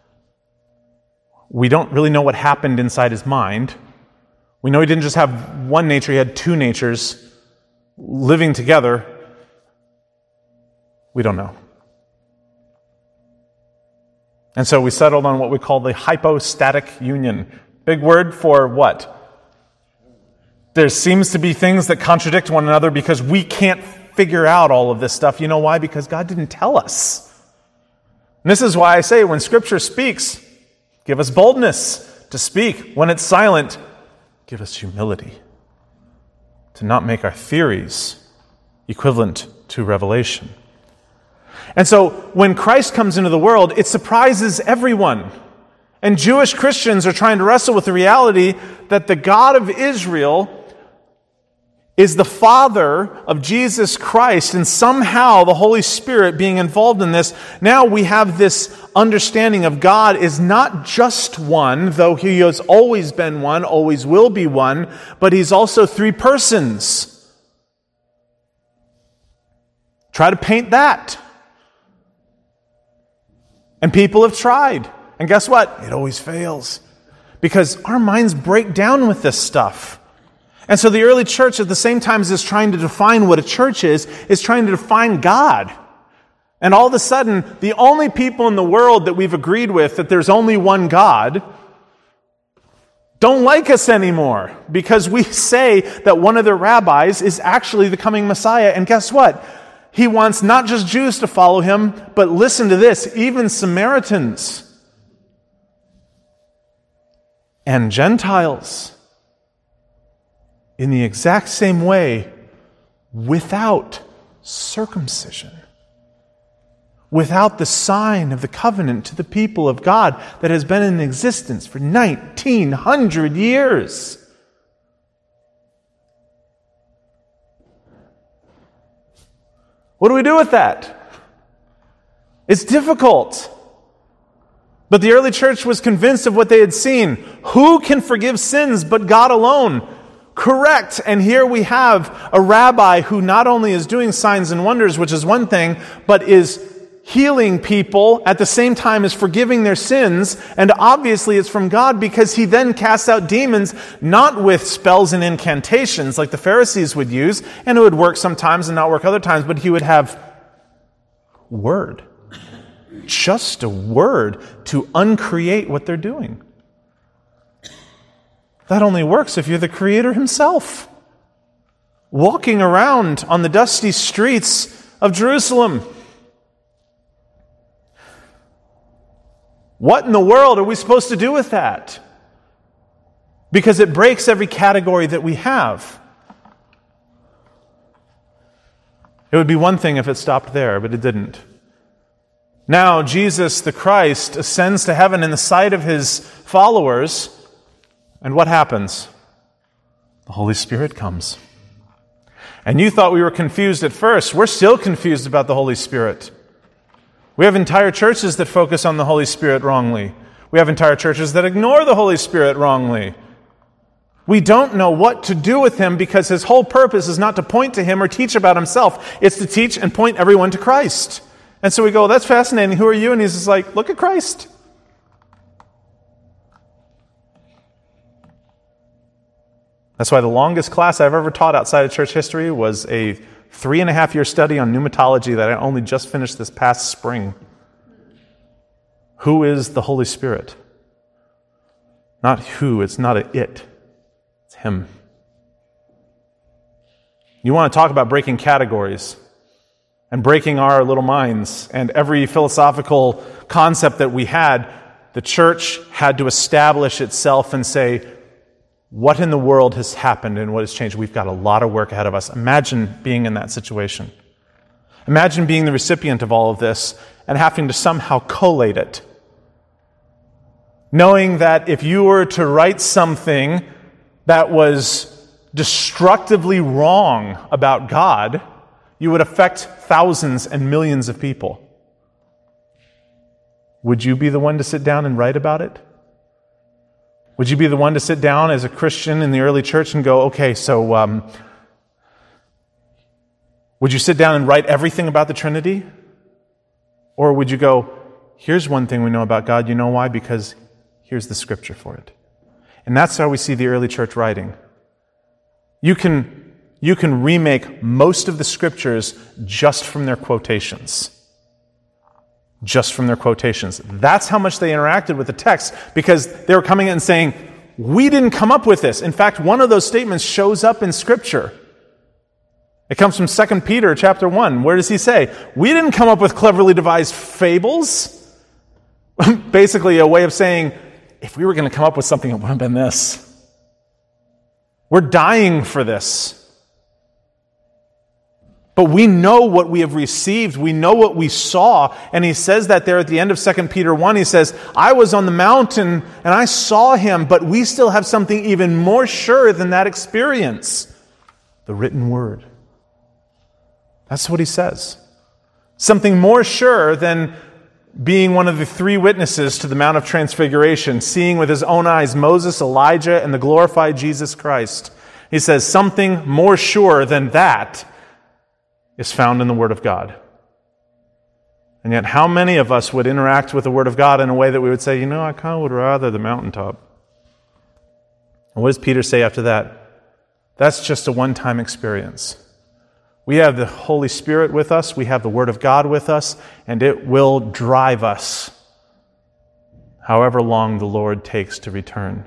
We don't really know what happened inside his mind. We know he didn't just have one nature, he had two natures living together. We don't know. And so we settled on what we call the hypostatic union. Big word for what? There seems to be things that contradict one another because we can't figure out all of this stuff. You know why? Because God didn't tell us. And this is why I say when Scripture speaks, give us boldness to speak. When it's silent, give us humility to not make our theories equivalent to revelation. And so when Christ comes into the world, it surprises everyone. And Jewish Christians are trying to wrestle with the reality that the God of Israel is the Father of Jesus Christ, and somehow the Holy Spirit being involved in this. Now we have this understanding of God is not just one, though he has always been one, always will be one, but he's also three persons. Try to paint that. And people have tried. And guess what? It always fails. Because our minds break down with this stuff. And so the early church, at the same time as it's trying to define what a church is trying to define God. And all of a sudden, the only people in the world that we've agreed with that there's only one God don't like us anymore. Because we say that one of their rabbis is actually the coming Messiah. And guess what? He wants not just Jews to follow him, but listen to this, even Samaritans and Gentiles in the exact same way without circumcision, without the sign of the covenant to the people of God that has been in existence for 1,900 years. What do we do with that? It's difficult. But the early church was convinced of what they had seen. Who can forgive sins but God alone? Correct. And here we have a rabbi who not only is doing signs and wonders, which is one thing, but is healing people at the same time as forgiving their sins. And obviously it's from God because he then casts out demons, not with spells and incantations like the Pharisees would use, and it would work sometimes and not work other times, but he would have word. Just a word to uncreate what they're doing. That only works if you're the Creator himself, walking around on the dusty streets of Jerusalem. What in the world are we supposed to do with that? Because it breaks every category that we have. It would be one thing if it stopped there, but it didn't. Now, Jesus the Christ ascends to heaven in the sight of his followers, and what happens? The Holy Spirit comes. And you thought we were confused at first. We're still confused about the Holy Spirit. We have entire churches that focus on the Holy Spirit wrongly. We have entire churches that ignore the Holy Spirit wrongly. We don't know what to do with him because his whole purpose is not to point to him or teach about himself. It's to teach and point everyone to Christ. And so we go, that's fascinating. Who are you? And he's just like, look at Christ. That's why the longest class I've ever taught outside of church history was a 3.5-year study on pneumatology that I only just finished this past spring. Who is the Holy Spirit? Not who, it's not a it. It's Him. You want to talk about breaking categories and breaking our little minds and every philosophical concept that we had, the church had to establish itself and say, what in the world has happened and what has changed? We've got a lot of work ahead of us. Imagine being in that situation. Imagine being the recipient of all of this and having to somehow collate it. Knowing that if you were to write something that was destructively wrong about God, you would affect thousands and millions of people. Would you be the one to sit down and write about it? Would you be the one to sit down as a Christian in the early church and go, okay, so would you sit down and write everything about the Trinity? Or would you go, here's one thing we know about God, you know why? Because here's the scripture for it. And that's how we see the early church writing. You can remake most of the scriptures just from their quotations. Just from their quotations. That's how much they interacted with the text, because they were coming in and saying, we didn't come up with this. In fact, one of those statements shows up in Scripture. It comes from 2 Peter chapter 1. Where does he say? We didn't come up with cleverly devised fables. Basically a way of saying, if we were going to come up with something, it would have been this. We're dying for this. But we know what we have received. We know what we saw. And he says that there at the end of 2 Peter 1. He says, I was on the mountain and I saw him, but we still have something even more sure than that experience. The written word. That's what he says. Something more sure than being one of the 3 witnesses to the Mount of Transfiguration, seeing with his own eyes Moses, Elijah, and the glorified Jesus Christ. He says, something more sure than that is found in the Word of God. And yet, how many of us would interact with the Word of God in a way that we would say, I kind of would rather the mountaintop? And what does Peter say after that? That's just a one-time experience. We have the Holy Spirit with us, we have the Word of God with us, and it will drive us however long the Lord takes to return.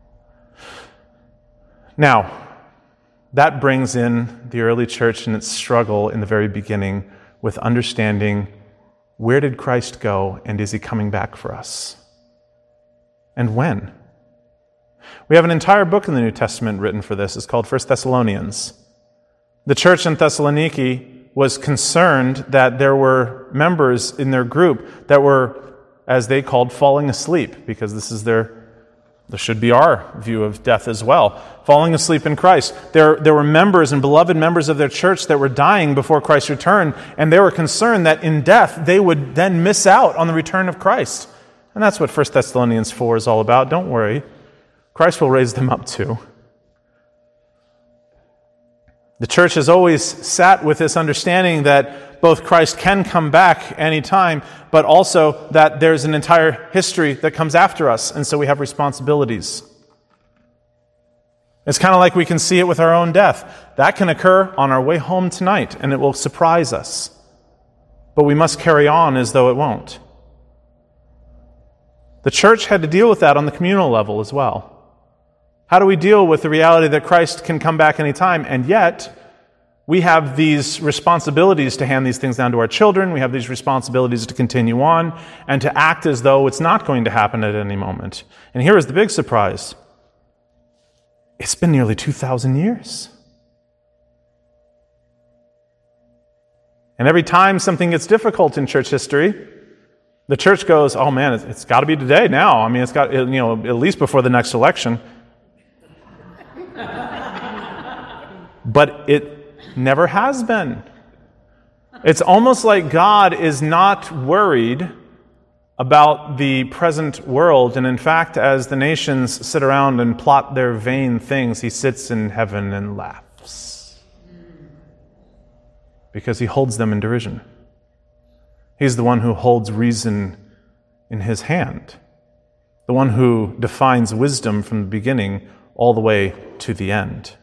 Now, that brings in the early church and its struggle in the very beginning with understanding, where did Christ go and is he coming back for us? And when? We have an entire book in the New Testament written for this. It's called 1 Thessalonians. The church in Thessaloniki was concerned that there were members in their group that were, as they called, falling asleep, because this should be our view of death as well. Falling asleep in Christ. There were members and beloved members of their church that were dying before Christ's return, and they were concerned that in death they would then miss out on the return of Christ. And that's what 1 Thessalonians 4 is all about. Don't worry. Christ will raise them up too. The church has always sat with this understanding that both Christ can come back anytime, but also that there's an entire history that comes after us, and so we have responsibilities. It's kind of like we can see it with our own death. That can occur on our way home tonight, and it will surprise us. But we must carry on as though it won't. The church had to deal with that on the communal level as well. How do we deal with the reality that Christ can come back anytime, and yet we have these responsibilities to hand these things down to our children, we have these responsibilities to continue on, and to act as though it's not going to happen at any moment. And here is the big surprise. It's been nearly 2,000 years. And every time something gets difficult in church history, the church goes, oh man, it's got to be today now. I mean, it's got, at least before the next election. But it never has been. It's almost like God is not worried about the present world, and in fact, as the nations sit around and plot their vain things, he sits in heaven and laughs. Because he holds them in derision. He's the one who holds reason in his hand, the one who defines wisdom from the beginning all the way to the end.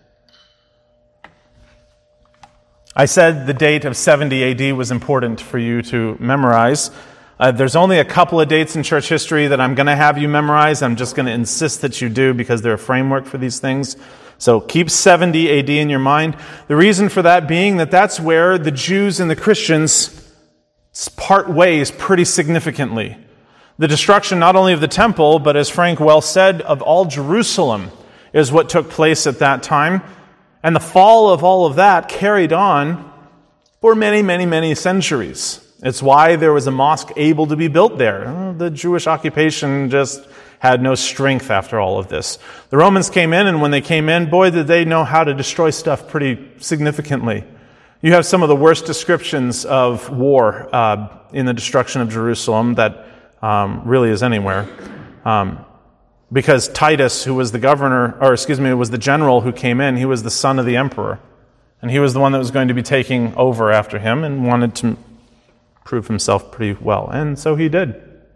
I said the date of 70 AD was important for you to memorize. There's only a couple of dates in church history that I'm going to have you memorize. I'm just going to insist that you do because they're a framework for these things. So keep 70 AD in your mind. The reason for that being that that's where the Jews and the Christians part ways pretty significantly. The destruction not only of the temple, but as Frank well said, of all Jerusalem is what took place at that time. And the fall of all of that carried on for many, many, many centuries. It's why there was a mosque able to be built there. The Jewish occupation just had no strength after all of this. The Romans came in, and when they came in, boy, did they know how to destroy stuff pretty significantly. You have some of the worst descriptions of war in the destruction of Jerusalem that really is anywhere. Because Titus, who was the was the general who came in, he was the son of the emperor. And he was the one that was going to be taking over after him and wanted to prove himself pretty well. And so he did.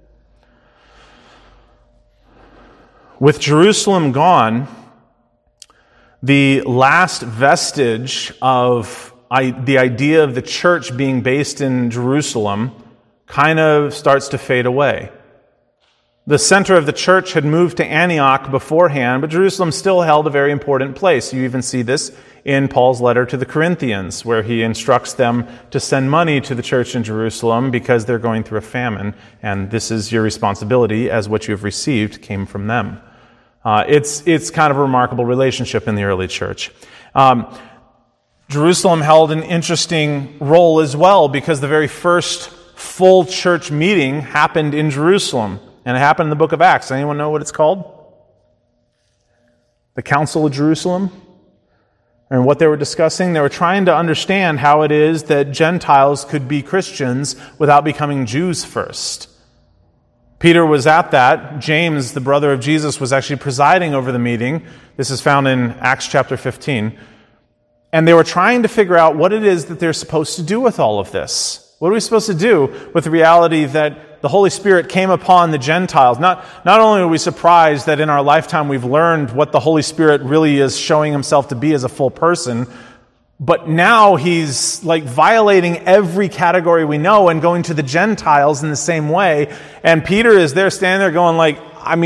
With Jerusalem gone, the last vestige of the idea of the church being based in Jerusalem kind of starts to fade away. The center of the church had moved to Antioch beforehand, but Jerusalem still held a very important place. You even see this in Paul's letter to the Corinthians, where he instructs them to send money to the church in Jerusalem because they're going through a famine, and this is your responsibility as what you have received came from them. It's kind of a remarkable relationship in the early church. Jerusalem held an interesting role as well because the very first full church meeting happened in Jerusalem. And it happened in the book of Acts. Anyone know what it's called? The Council of Jerusalem. And what they were discussing, they were trying to understand how it is that Gentiles could be Christians without becoming Jews first. Peter was at that. James, the brother of Jesus, was actually presiding over the meeting. This is found in Acts chapter 15. And they were trying to figure out what it is that they're supposed to do with all of this. What are we supposed to do with the reality that the Holy Spirit came upon the Gentiles? Not only are we surprised that in our lifetime we've learned what the Holy Spirit really is showing himself to be as a full person, but now he's like violating every category we know and going to the Gentiles in the same way. And Peter is there standing there going like,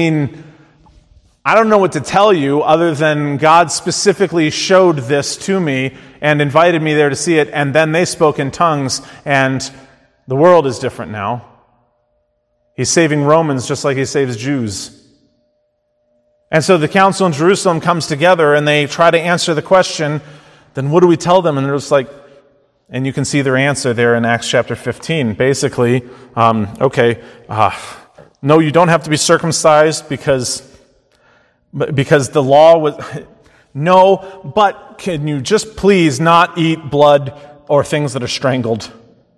I don't know what to tell you other than God specifically showed this to me and invited me there to see it, and then they spoke in tongues, and the world is different now. He's saving Romans just like he saves Jews. And so the council in Jerusalem comes together, and they try to answer the question, then what do we tell them? And they're just like, and you can see their answer there in Acts chapter 15. Basically, no, you don't have to be circumcised because the law was... No, but can you just please not eat blood or things that are strangled?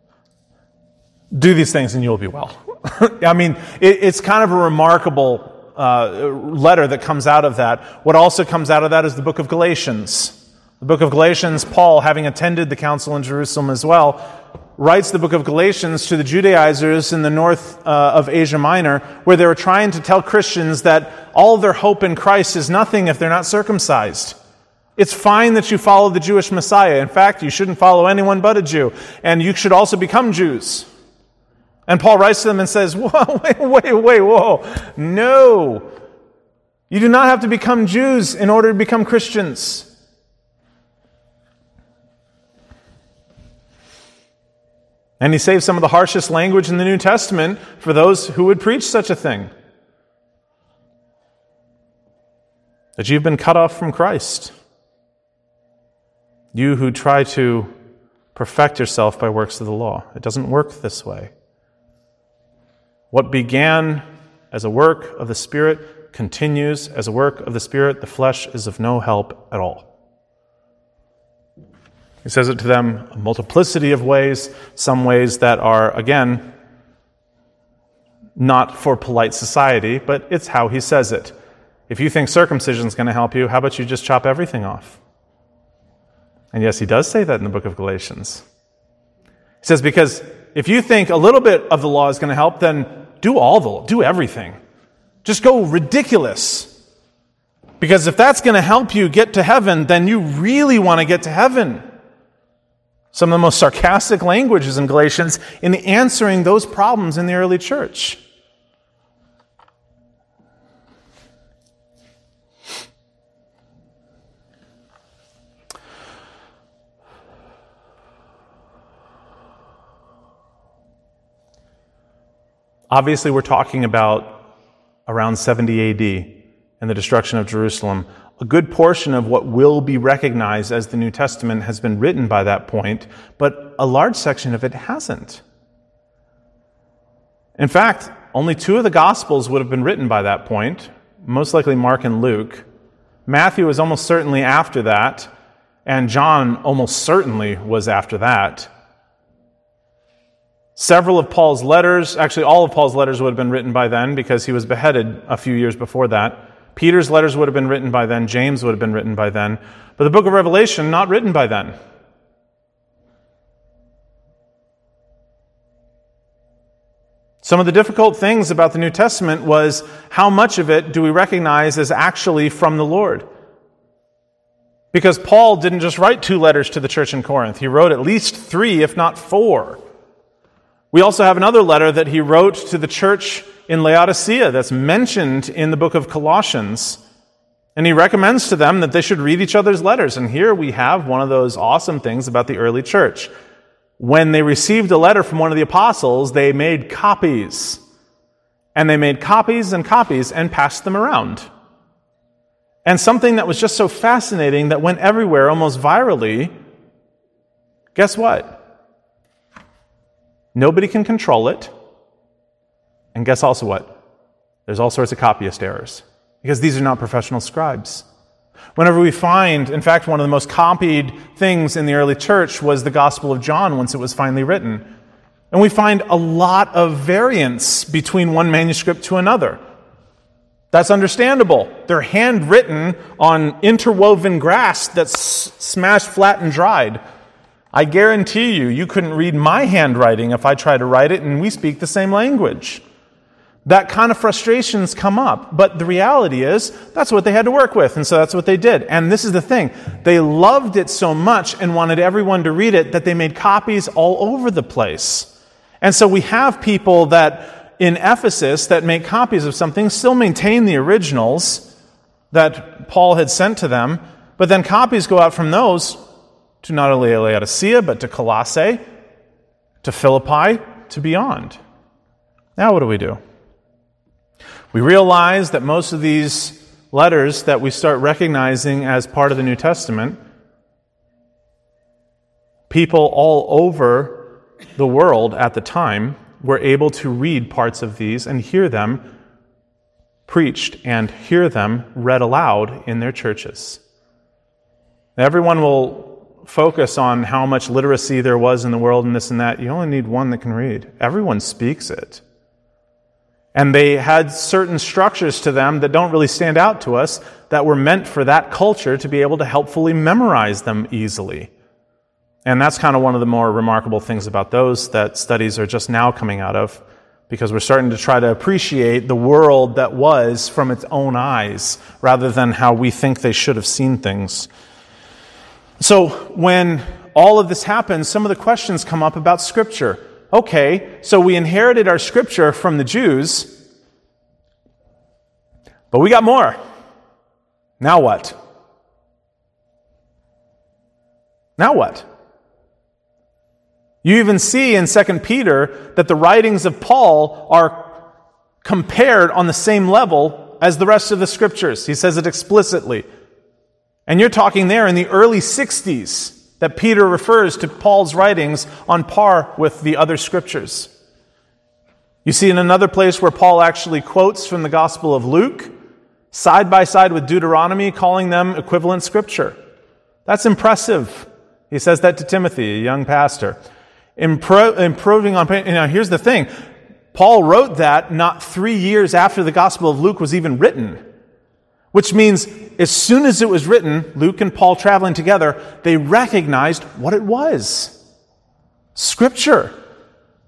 Do these things and you'll be well. It's kind of a remarkable letter that comes out of that. What also comes out of that is the book of Galatians. The book of Galatians, Paul, having attended the council in Jerusalem as well, writes the book of Galatians to the Judaizers in the north of Asia Minor, where they were trying to tell Christians that all their hope in Christ is nothing if they're not circumcised. It's fine that you follow the Jewish Messiah. In fact, you shouldn't follow anyone but a Jew. And you should also become Jews. And Paul writes to them and says, whoa. No. You do not have to become Jews in order to become Christians. And he saves some of the harshest language in the New Testament for those who would preach such a thing. That you've been cut off from Christ. You who try to perfect yourself by works of the law. It doesn't work this way. What began as a work of the Spirit continues as a work of the Spirit. The flesh is of no help at all. He says it to them a multiplicity of ways, some ways that are, again, not for polite society, but it's how he says it. If you think circumcision is going to help you, how about you just chop everything off? And yes, he does say that in the book of Galatians. He says, because if you think a little bit of the law is going to help, then do everything. Just go ridiculous. Because if that's going to help you get to heaven, then you really want to get to heaven. Some of the most sarcastic languages in Galatians in answering those problems in the early church. Obviously, we're talking about around 70 AD and the destruction of Jerusalem. A good portion of what will be recognized as the New Testament has been written by that point, but a large section of it hasn't. In fact, only 2 of the Gospels would have been written by that point, most likely Mark and Luke. Matthew was almost certainly after that, and John almost certainly was after that. Several of Paul's letters, actually all of Paul's letters would have been written by then because he was beheaded a few years before that. Peter's letters would have been written by then. James would have been written by then. But the book of Revelation, not written by then. Some of the difficult things about the New Testament was how much of it do we recognize as actually from the Lord? Because Paul didn't just write 2 letters to the church in Corinth. He wrote at least 3, if not 4. We also have another letter that he wrote to the church in Laodicea that's mentioned in the book of Colossians. And he recommends to them that they should read each other's letters. And here we have one of those awesome things about the early church. When they received a letter from one of the apostles, they made copies. And they made copies and copies and passed them around. And something that was just so fascinating that went everywhere almost virally, guess what? Nobody can control it. And guess also what? There's all sorts of copyist errors. Because these are not professional scribes. Whenever we find, in fact, one of the most copied things in the early church was the Gospel of John once it was finally written. And we find a lot of variance between one manuscript to another. That's understandable. They're handwritten on interwoven grass that's smashed flat and dried. I guarantee you couldn't read my handwriting if I tried to write it, and we speak the same language. That kind of frustrations come up. But the reality is, that's what they had to work with, and so that's what they did. And this is the thing. They loved it so much and wanted everyone to read it that they made copies all over the place. And so we have people that in Ephesus that make copies of something, still maintain the originals that Paul had sent to them, but then copies go out from those to not only Laodicea, but to Colossae, to Philippi, to beyond. Now what do? We realize that most of these letters that we start recognizing as part of the New Testament, people all over the world at the time were able to read parts of these and hear them preached and hear them read aloud in their churches. Everyone will focus on how much literacy there was in the world and this and that. You only need one that can read. Everyone speaks it. And they had certain structures to them that don't really stand out to us that were meant for that culture to be able to helpfully memorize them easily. And that's kind of one of the more remarkable things about those that studies are just now coming out of, because we're starting to try to appreciate the world that was from its own eyes rather than how we think they should have seen things. So when all of this happens, some of the questions come up about Scripture. Okay, so we inherited our Scripture from the Jews, but we got more. Now what? Now what? You even see in 2 Peter that the writings of Paul are compared on the same level as the rest of the Scriptures. He says it explicitly. And you're talking there in the early 60s that Peter refers to Paul's writings on par with the other Scriptures. You see in another place where Paul actually quotes from the Gospel of Luke, side by side with Deuteronomy, calling them equivalent Scripture. That's impressive. He says that to Timothy, a young pastor. Improving on... here's the thing. Paul wrote that not 3 years after the Gospel of Luke was even written. Which means as soon as it was written, Luke and Paul traveling together, they recognized what it was. Scripture.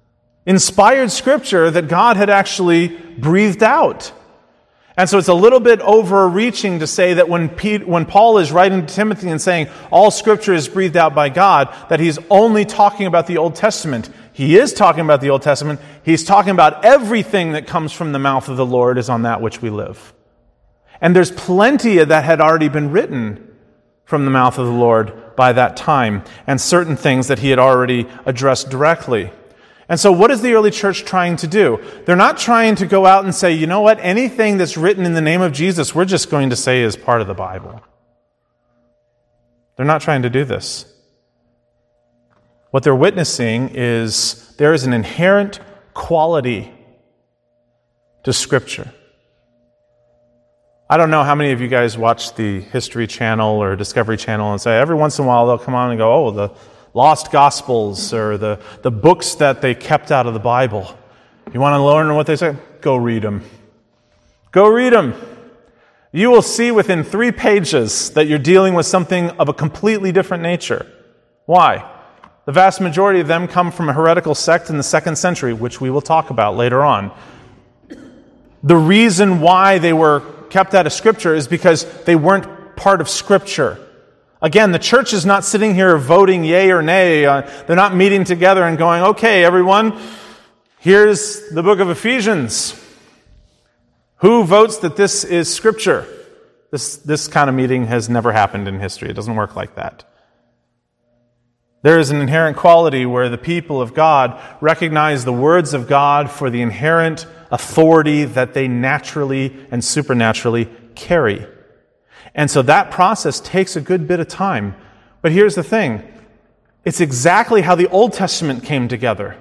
Inspired Scripture that God had actually breathed out. And so it's a little bit overreaching to say that when Paul is writing to Timothy and saying all Scripture is breathed out by God, that he's only talking about the Old Testament. He is talking about the Old Testament. He's talking about everything that comes from the mouth of the Lord is on that which we live. And there's plenty that had already been written from the mouth of the Lord by that time, and certain things that he had already addressed directly. And so what is the early church trying to do? They're not trying to go out and say, you know what, anything that's written in the name of Jesus, we're just going to say is part of the Bible. They're not trying to do this. What they're witnessing is there is an inherent quality to Scripture. I don't know how many of you guys watch the History Channel or Discovery Channel and say every once in a while they'll come on and go, oh, the Lost Gospels or the books that they kept out of the Bible. You want to learn what they say? Go read them. Go read them. You will see within 3 pages that you're dealing with something of a completely different nature. Why? The vast majority of them come from a heretical sect in the 2nd century, which we will talk about later on. The reason why they were kept out of Scripture is because they weren't part of Scripture. Again, the church is not sitting here voting yay or nay. They're not meeting together and going, okay, everyone, here's the book of Ephesians. Who votes that this is Scripture? This kind of meeting has never happened in history. It doesn't work like that. There is an inherent quality where the people of God recognize the words of God for the inherent authority that they naturally and supernaturally carry. And so that process takes a good bit of time. But here's the thing. It's exactly how the Old Testament came together.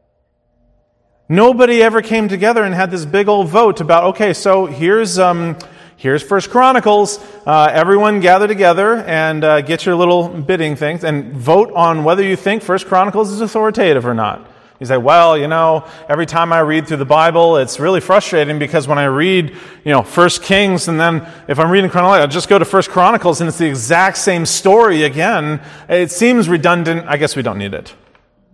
Nobody ever came together and had this big old vote about, okay, so here's 1 Chronicles. Everyone gather together and get your little bidding things and vote on whether you think 1 Chronicles is authoritative or not. You say, well, every time I read through the Bible, it's really frustrating because when I read, 1 Kings, and then if I'm reading chronologically, I'll just go to 1 Chronicles and it's the exact same story again. It seems redundant. I guess we don't need it.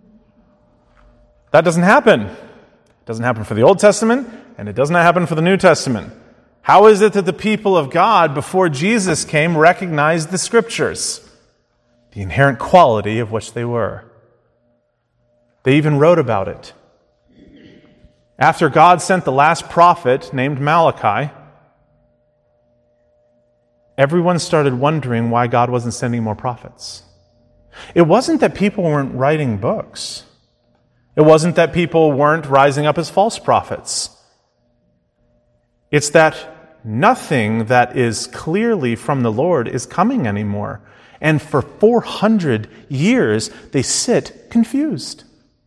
That doesn't happen. It doesn't happen for the Old Testament, and it does not happen for the New Testament. How is it that the people of God, before Jesus came, recognized the Scriptures? The inherent quality of which they were. They even wrote about it. After God sent the last prophet, named Malachi, everyone started wondering why God wasn't sending more prophets. It wasn't that people weren't writing books. It wasn't that people weren't rising up as false prophets. It's that nothing that is clearly from the Lord is coming anymore. And for 400 years, they sit confused.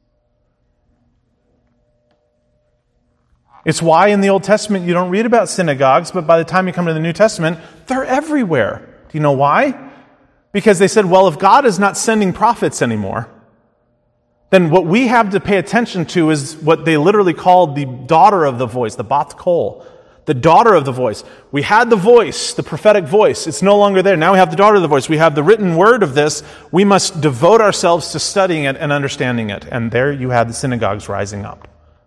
It's why in the Old Testament you don't read about synagogues, but by the time you come to the New Testament, they're everywhere. Do you know why? Because they said, well, if God is not sending prophets anymore, then what we have to pay attention to is what they literally called the daughter of the voice, the Bath Kol, the daughter of the voice. We had the voice, the prophetic voice. It's no longer there. Now we have the daughter of the voice. We have the written word of this. We must devote ourselves to studying it and understanding it. And there you have the synagogues rising up.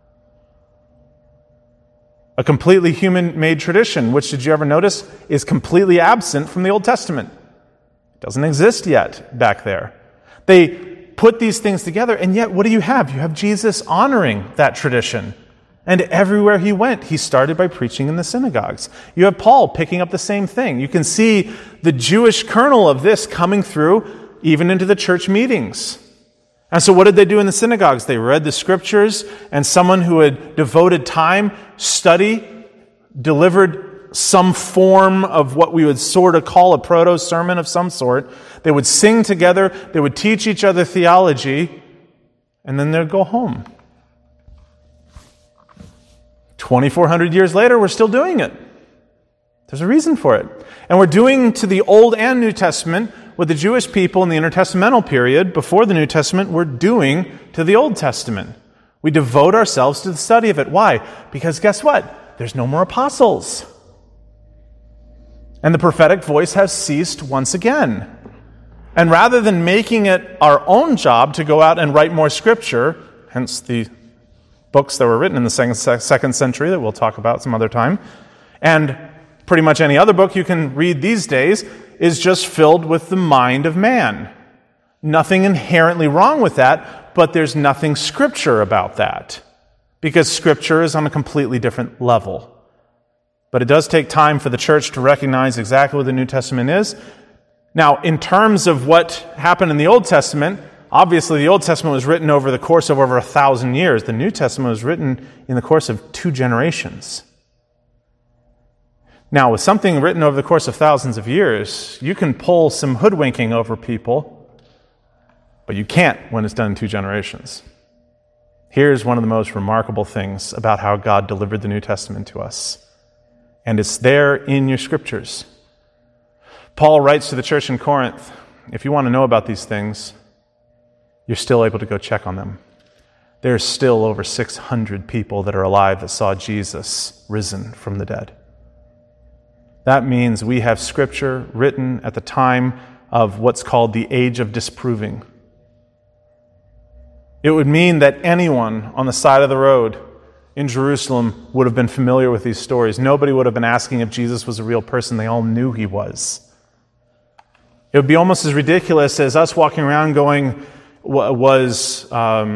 A completely human-made tradition, which, did you ever notice, is completely absent from the Old Testament. It doesn't exist yet back there. They put these things together, and yet what do you have? You have Jesus honoring that tradition. And everywhere he went, he started by preaching in the synagogues. You have Paul picking up the same thing. You can see the Jewish kernel of this coming through even into the church meetings. And so what did they do in the synagogues? They read the Scriptures, and someone who had devoted time, study, delivered some form of what we would sort of call a proto-sermon of some sort. They would sing together, they would teach each other theology, and then they'd go home. 2,400 years later, we're still doing it. There's a reason for it. And we're doing to the Old and New Testament what the Jewish people in the intertestamental period before the New Testament were doing to the Old Testament. We devote ourselves to the study of it. Why? Because guess what? There's no more apostles. And the prophetic voice has ceased once again. And rather than making it our own job to go out and write more Scripture, hence the books that were written in the second century that we'll talk about some other time. And pretty much any other book you can read these days is just filled with the mind of man. Nothing inherently wrong with that, but there's nothing Scripture about that, because Scripture is on a completely different level. But it does take time for the church to recognize exactly what the New Testament is. Now, in terms of what happened in the Old Testament, obviously the Old Testament was written over the course of over 1,000 years. The New Testament was written in the course of 2 generations. Now, with something written over the course of thousands of years, you can pull some hoodwinking over people, but you can't when it's done in 2 generations. Here's one of the most remarkable things about how God delivered the New Testament to us. And it's there in your scriptures. Paul writes to the church in Corinth, if you want to know about these things, you're still able to go check on them. There's still over 600 people that are alive that saw Jesus risen from the dead. That means we have Scripture written at the time of what's called the age of disproving. It would mean that anyone on the side of the road in Jerusalem would have been familiar with these stories. Nobody would have been asking if Jesus was a real person. They all knew he was. It would be almost as ridiculous as us walking around going, just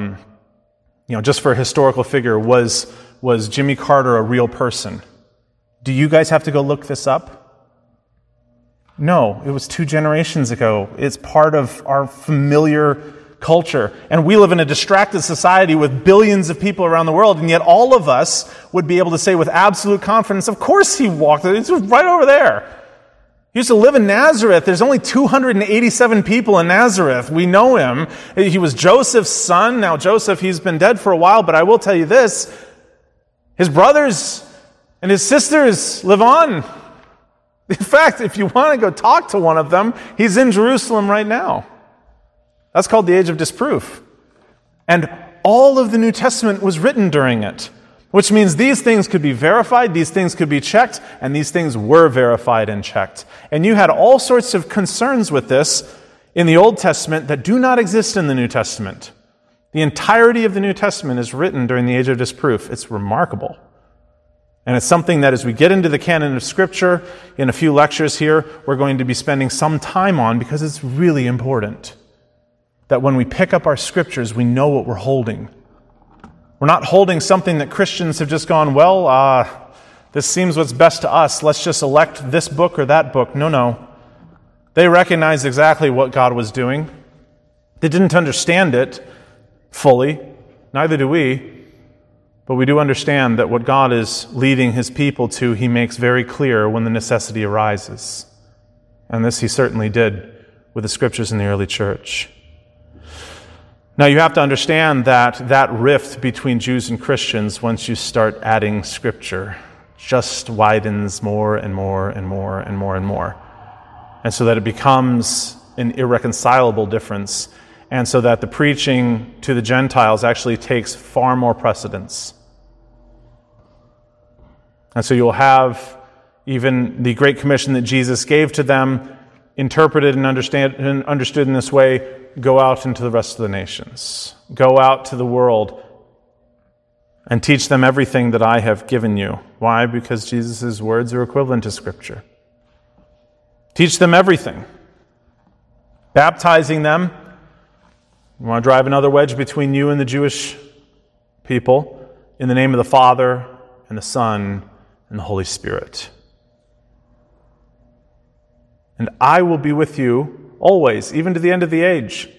for a historical figure, was Jimmy Carter a real person? Do you guys have to go look this up? No, it was 2 generations ago. It's part of our familiar culture. And we live in a distracted society with billions of people around the world, and yet all of us would be able to say with absolute confidence, of course he walked. It's right over there. He used to live in Nazareth. There's only 287 people in Nazareth. We know him. He was Joseph's son. Now Joseph, he's been dead for a while, but I will tell you this. His brothers and his sisters live on. In fact, if you want to go talk to one of them, he's in Jerusalem right now. That's called the age of disproof. And all of the New Testament was written during it, which means these things could be verified, these things could be checked, and these things were verified and checked. And you had all sorts of concerns with this in the Old Testament that do not exist in the New Testament. The entirety of the New Testament is written during the age of disproof. It's remarkable. And it's something that as we get into the canon of Scripture, in a few lectures here, we're going to be spending some time on because it's really important. That when we pick up our Scriptures, we know what we're holding. We're not holding something that Christians have just gone, this seems what's best to us. Let's just elect this book or that book. No. They recognized exactly what God was doing. They didn't understand it fully. Neither do we. But we do understand that what God is leading his people to, he makes very clear when the necessity arises. And this he certainly did with the Scriptures in the early church. Now you have to understand that rift between Jews and Christians, once you start adding Scripture, just widens more and more and more and more and more. And so that it becomes an irreconcilable difference, and so that the preaching to the Gentiles actually takes far more precedence. And so you'll have even the Great Commission that Jesus gave to them interpreted and understood in this way: go out into the rest of the nations. Go out to the world and teach them everything that I have given you. Why? Because Jesus' words are equivalent to Scripture. Teach them everything. Baptizing them. You want to drive another wedge between you and the Jewish people? In the name of the Father and the Son and the Holy Spirit. And I will be with you always, even to the end of the age.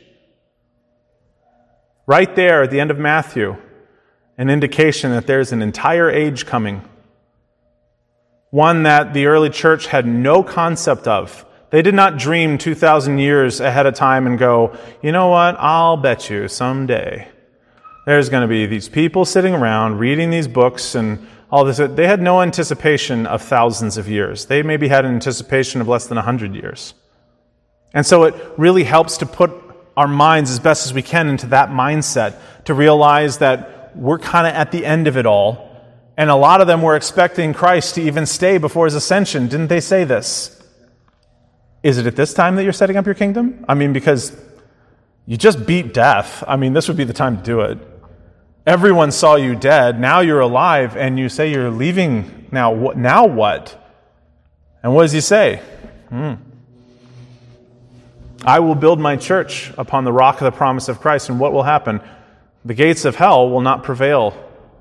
Right there at the end of Matthew, an indication that there's an entire age coming. One that the early church had no concept of. They did not dream 2,000 years ahead of time and go, you know what, I'll bet you someday there's going to be these people sitting around reading these books and all this. They had no anticipation of thousands of years. They maybe had an anticipation of less than 100 years. And so it really helps to put our minds as best as we can into that mindset, to realize that we're kind of at the end of it all. And a lot of them were expecting Christ to even stay before his ascension. Didn't they say this? Is it at this time that you're setting up your kingdom? I mean, because you just beat death. I mean, this would be the time to do it. Everyone saw you dead. Now you're alive, and you say you're leaving. Now what? And what does he say? I will build my church upon the rock of the promise of Christ. And what will happen? The gates of hell will not prevail.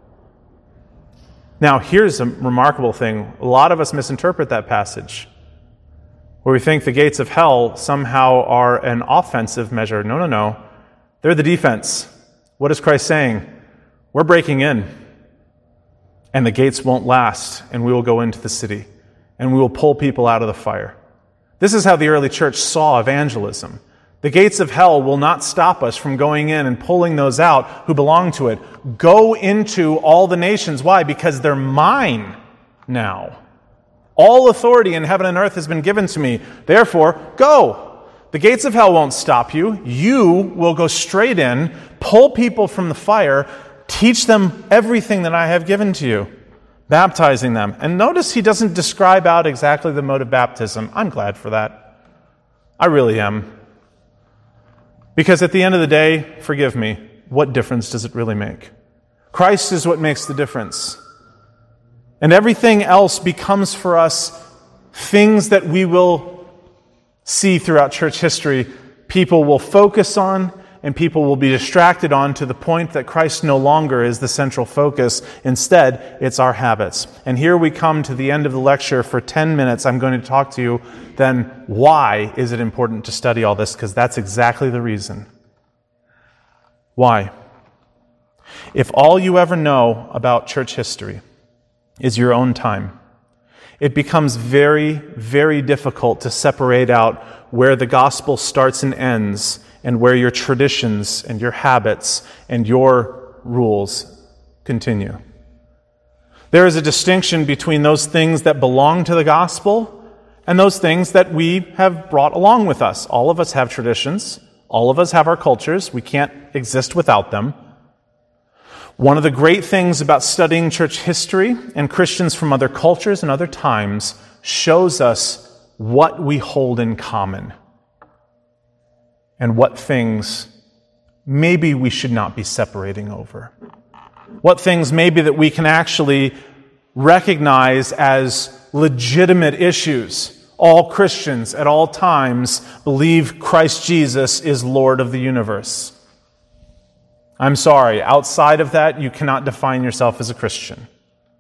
Now, here's a remarkable thing. A lot of us misinterpret that passage, where we think the gates of hell somehow are an offensive measure. No. They're the defense. What is Christ saying? We're breaking in, and the gates won't last, and we will go into the city, and we will pull people out of the fire. This is how the early church saw evangelism. The gates of hell will not stop us from going in and pulling those out who belong to it. Go into all the nations. Why? Because they're mine now. All authority in heaven and earth has been given to me. Therefore, go. The gates of hell won't stop you. You will go straight in, pull people from the fire, teach them everything that I have given to you, baptizing them. And notice he doesn't describe out exactly the mode of baptism. I'm glad for that. I really am. Because at the end of the day, forgive me, what difference does it really make? Christ is what makes the difference. And everything else becomes for us things that we will see throughout church history. People will focus on, and people will be distracted on to the point that Christ no longer is the central focus. Instead, it's our habits. And here we come to the end of the lecture. For 10 minutes, I'm going to talk to you then why is it important to study all this? Because that's exactly the reason. Why? If all you ever know about church history is your own time, it becomes very, very difficult to separate out where the gospel starts and ends and where your traditions and your habits and your rules continue. There is a distinction between those things that belong to the gospel and those things that we have brought along with us. All of us have traditions. All of us have our cultures. We can't exist without them. One of the great things about studying church history and Christians from other cultures and other times shows us what we hold in common and what things maybe we should not be separating over. What things maybe that we can actually recognize as legitimate issues. All Christians at all times believe Christ Jesus is Lord of the universe. I'm sorry, outside of that, you cannot define yourself as a Christian.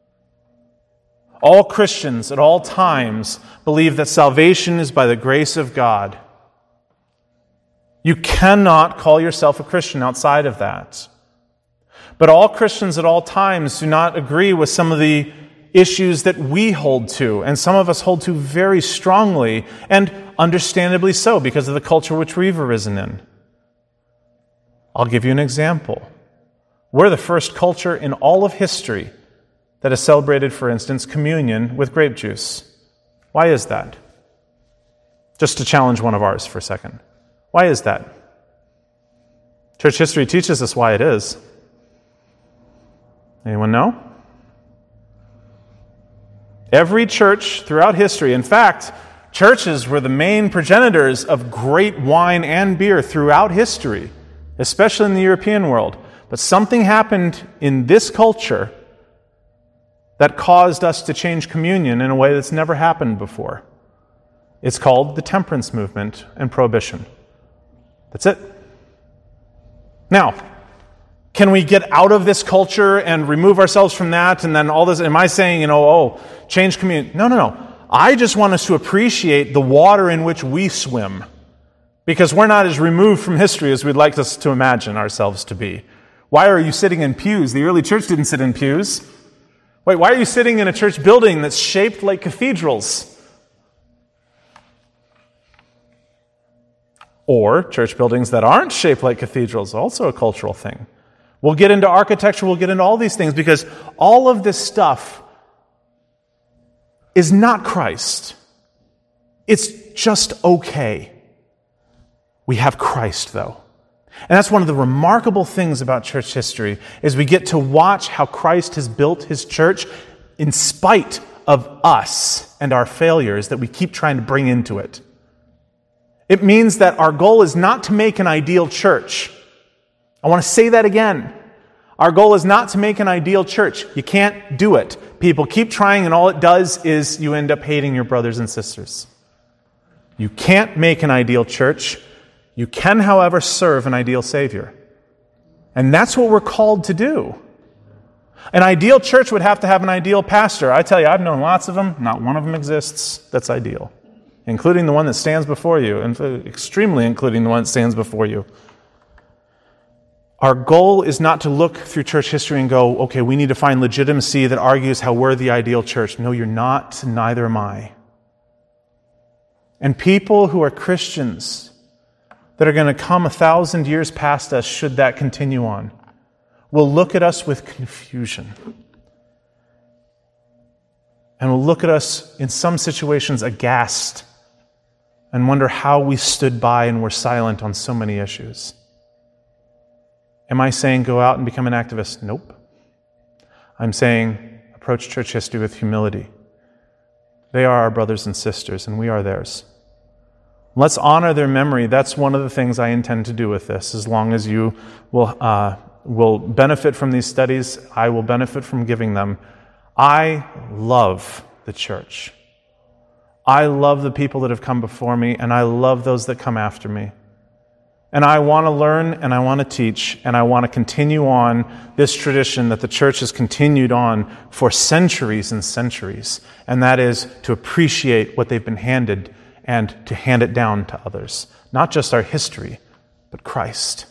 All Christians at all times believe that salvation is by the grace of God. You cannot call yourself a Christian outside of that. But all Christians at all times do not agree with some of the issues that we hold to, and some of us hold to very strongly, and understandably so, because of the culture which we've arisen in. I'll give you an example. We're the first culture in all of history that has celebrated, for instance, communion with grape juice. Why is that? Just to challenge one of ours for a second. Why is that? Church history teaches us why it is. Anyone know? Every church throughout history, in fact, churches were the main progenitors of great wine and beer throughout history, especially in the European world. But something happened in this culture that caused us to change communion in a way that's never happened before. It's called the temperance movement and prohibition. That's it. Now, can we get out of this culture and remove ourselves from that and then all this? Am I saying, change communion? No. I just want us to appreciate the water in which we swim, because we're not as removed from history as we'd like us to imagine ourselves to be. Why are you sitting in pews? The early church didn't sit in pews. Wait, why are you sitting in a church building that's shaped like cathedrals? Or church buildings that aren't shaped like cathedrals, also a cultural thing. We'll get into architecture, we'll get into all these things, because all of this stuff is not Christ. It's just okay. We have Christ, though. And that's one of the remarkable things about church history, is we get to watch how Christ has built his church in spite of us and our failures that we keep trying to bring into it. It means that our goal is not to make an ideal church. I want to say that again. Our goal is not to make an ideal church. You can't do it. People keep trying, and all it does is you end up hating your brothers and sisters. You can't make an ideal church. You can, however, serve an ideal Savior. And that's what we're called to do. An ideal church would have to have an ideal pastor. I tell you, I've known lots of them. Not one of them exists that's ideal, including the one that stands before you, and extremely including the one that stands before you. Our goal is not to look through church history and go, okay, we need to find legitimacy that argues how we're the ideal church. No, you're not, and neither am I. And people who are Christians that are going to come 1,000 years past us, should that continue on, will look at us with confusion. And will look at us in some situations aghast and wonder how we stood by and were silent on so many issues. Am I saying go out and become an activist? Nope. I'm saying approach church history with humility. They are our brothers and sisters, and we are theirs. Let's honor their memory. That's one of the things I intend to do with this. As long as you will benefit from these studies, I will benefit from giving them. I love the church. I love the people that have come before me, and I love those that come after me. And I want to learn, and I want to teach, and I want to continue on this tradition that the church has continued on for centuries and centuries, and that is to appreciate what they've been handed and to hand it down to others. Not just our history, but Christ.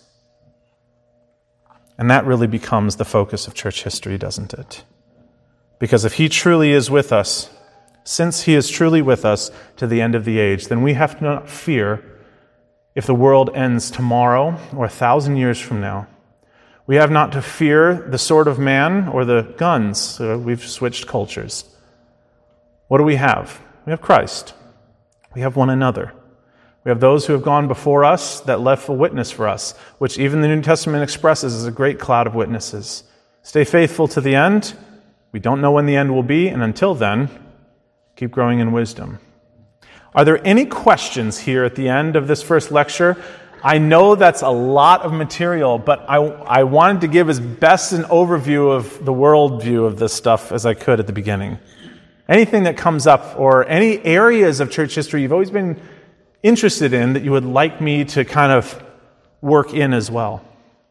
And that really becomes the focus of church history, doesn't it? Because if He truly is with us, since He is truly with us to the end of the age, then we have to not fear if the world ends tomorrow or 1,000 years from now. We have not to fear the sword of man or the guns. We've switched cultures. What do we have? We have Christ. We have one another. We have those who have gone before us that left a witness for us, which even the New Testament expresses as a great cloud of witnesses. Stay faithful to the end. We don't know when the end will be, and until then, keep growing in wisdom. Are there any questions here at the end of this first lecture? I know that's a lot of material, but I wanted to give as best an overview of the worldview of this stuff as I could at the beginning. Anything that comes up, or any areas of church history you've always been interested in that you would like me to kind of work in as well?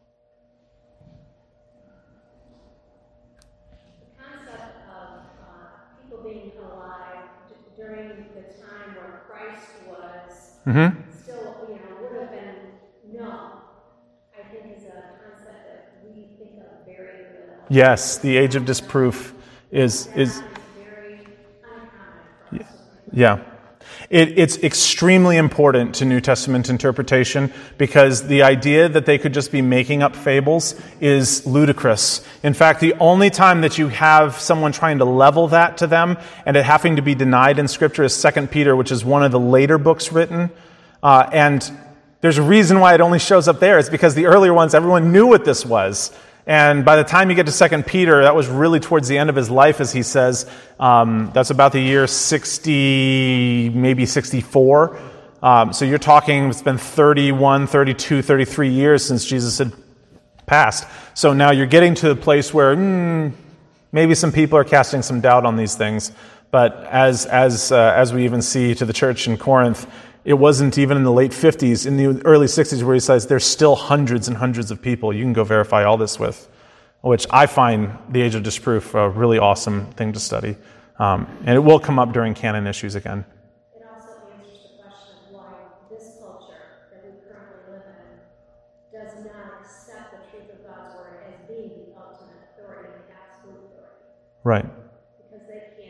The concept of people being alive during the time where Christ was still, would have been known, I think is a concept that we think of very little. Yes, the age of disproof is very uncommon for us. yeah. It's extremely important to New Testament interpretation because the idea that they could just be making up fables is ludicrous. In fact, the only time that you have someone trying to level that to them and it having to be denied in Scripture is 2 Peter, which is one of the later books written. And there's a reason why it only shows up there. It's because the earlier ones, everyone knew what this was. And by the time you get to 2 Peter, that was really towards the end of his life, as he says. That's about the year 60, maybe 64. So you're talking, it's been 31, 32, 33 years since Jesus had passed. So now you're getting to a place where maybe some people are casting some doubt on these things. But as we even see to the church in Corinth, it wasn't even in the late 50s, in the early 60s, where he says there's still hundreds and hundreds of people you can go verify all this with, which I find the age of disproof a really awesome thing to study. And it will come up during canon issues again. It also answers the question of why this culture that we currently live in does not accept the truth of God's Word as being the ultimate authority, the absolute authority. Right. Because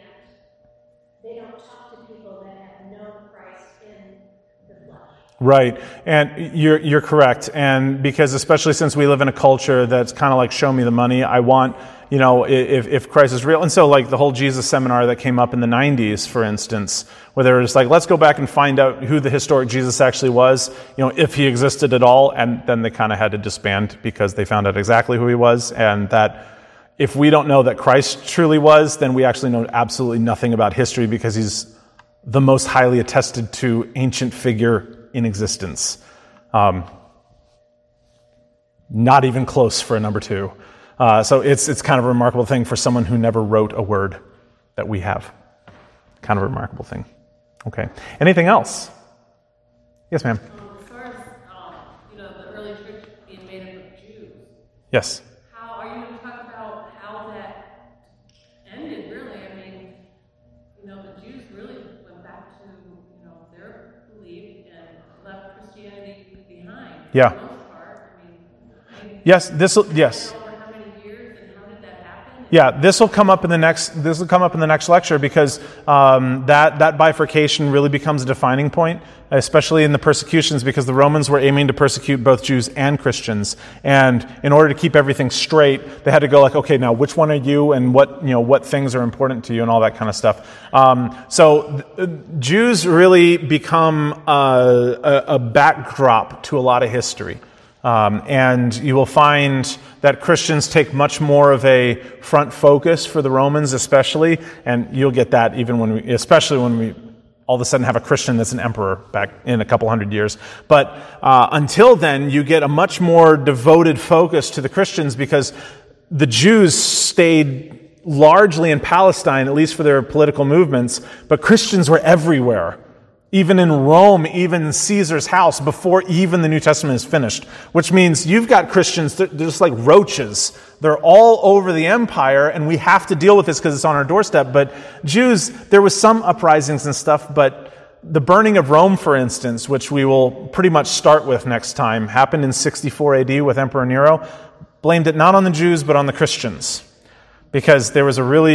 they don't talk to people that have known Christ in the flesh. Right, and you're correct, and because especially since we live in a culture that's kind of like show me the money, I want, if Christ is real, and so like the whole Jesus seminar that came up in the 90s, for instance, where they were just like, let's go back and find out who the historic Jesus actually was, if he existed at all, and then they kind of had to disband because they found out exactly who he was, and that if we don't know that Christ truly was, then we actually know absolutely nothing about history because he's the most highly attested to ancient figure in existence. Not even close for a number two. So it's kind of a remarkable thing for someone who never wrote a word that we have. Kind of a remarkable thing. Okay. Anything else? Yes, ma'am. As far as the early church being made up of Jews. Yes. How are you going to talk about how that ended? Really, I mean, the Jews really went back to their belief and left Christianity behind. Yeah. For the most part. I mean, Yes. Yes. over how many years and how did that happen? Yeah, this will come up in the next lecture because that bifurcation really becomes a defining point, especially in the persecutions, because the Romans were aiming to persecute both Jews and Christians, and in order to keep everything straight, they had to go like, okay, now which one are you, and what things are important to you, and all that kind of stuff. So Jews really become a backdrop to a lot of history. And you will find that Christians take much more of a front focus for the Romans, especially, and you'll get that especially when we all of a sudden have a Christian that's an emperor back in a couple hundred years. But until then, you get a much more devoted focus to the Christians because the Jews stayed largely in Palestine, at least for their political movements, but Christians were everywhere. Even in Rome, even in Caesar's house, before even the New Testament is finished. Which means you've got Christians, they're just like roaches. They're all over the empire, and we have to deal with this because it's on our doorstep. But Jews, there was some uprisings and stuff, but the burning of Rome, for instance, which we will pretty much start with next time, happened in 64 AD with Emperor Nero, blamed it not on the Jews, but on the Christians. Because there was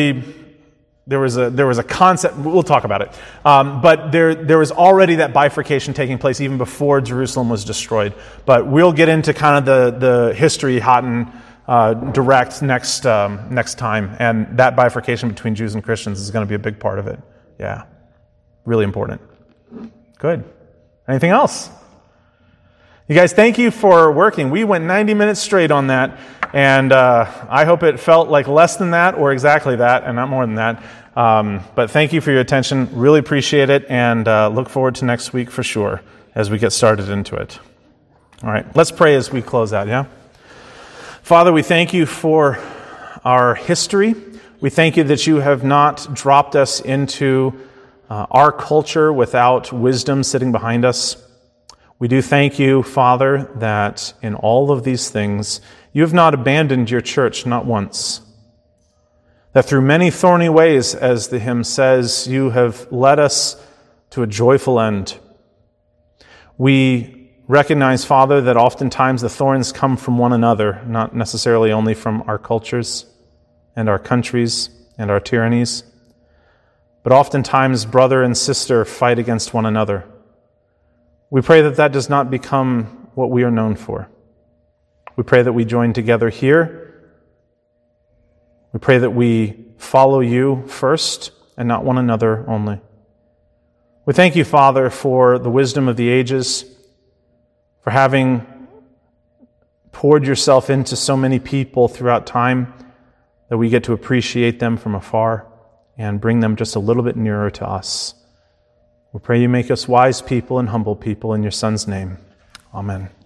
a concept, we'll talk about it, but there was already that bifurcation taking place even before Jerusalem was destroyed. But we'll get into kind of the history hot and direct next time, and that bifurcation between Jews and Christians is going to be a big part of it. Yeah, really important. Good. Anything else? You guys, thank you for working. We went 90 minutes straight on that, and I hope it felt like less than that or exactly that, and not more than that. But thank you for your attention. Really appreciate it, and look forward to next week for sure as we get started into it. All right, let's pray as we close out, yeah? Father, we thank you for our history. We thank you that you have not dropped us into our culture without wisdom sitting behind us. We do thank you, Father, that in all of these things, you have not abandoned your church, not once. That through many thorny ways, as the hymn says, you have led us to a joyful end. We recognize, Father, that oftentimes the thorns come from one another, not necessarily only from our cultures and our countries and our tyrannies, but oftentimes brother and sister fight against one another. We pray that that does not become what we are known for. We pray that we join together here. We pray that we follow you first and not one another only. We thank you, Father, for the wisdom of the ages, for having poured yourself into so many people throughout time that we get to appreciate them from afar and bring them just a little bit nearer to us. We pray you make us wise people and humble people in your Son's name. Amen.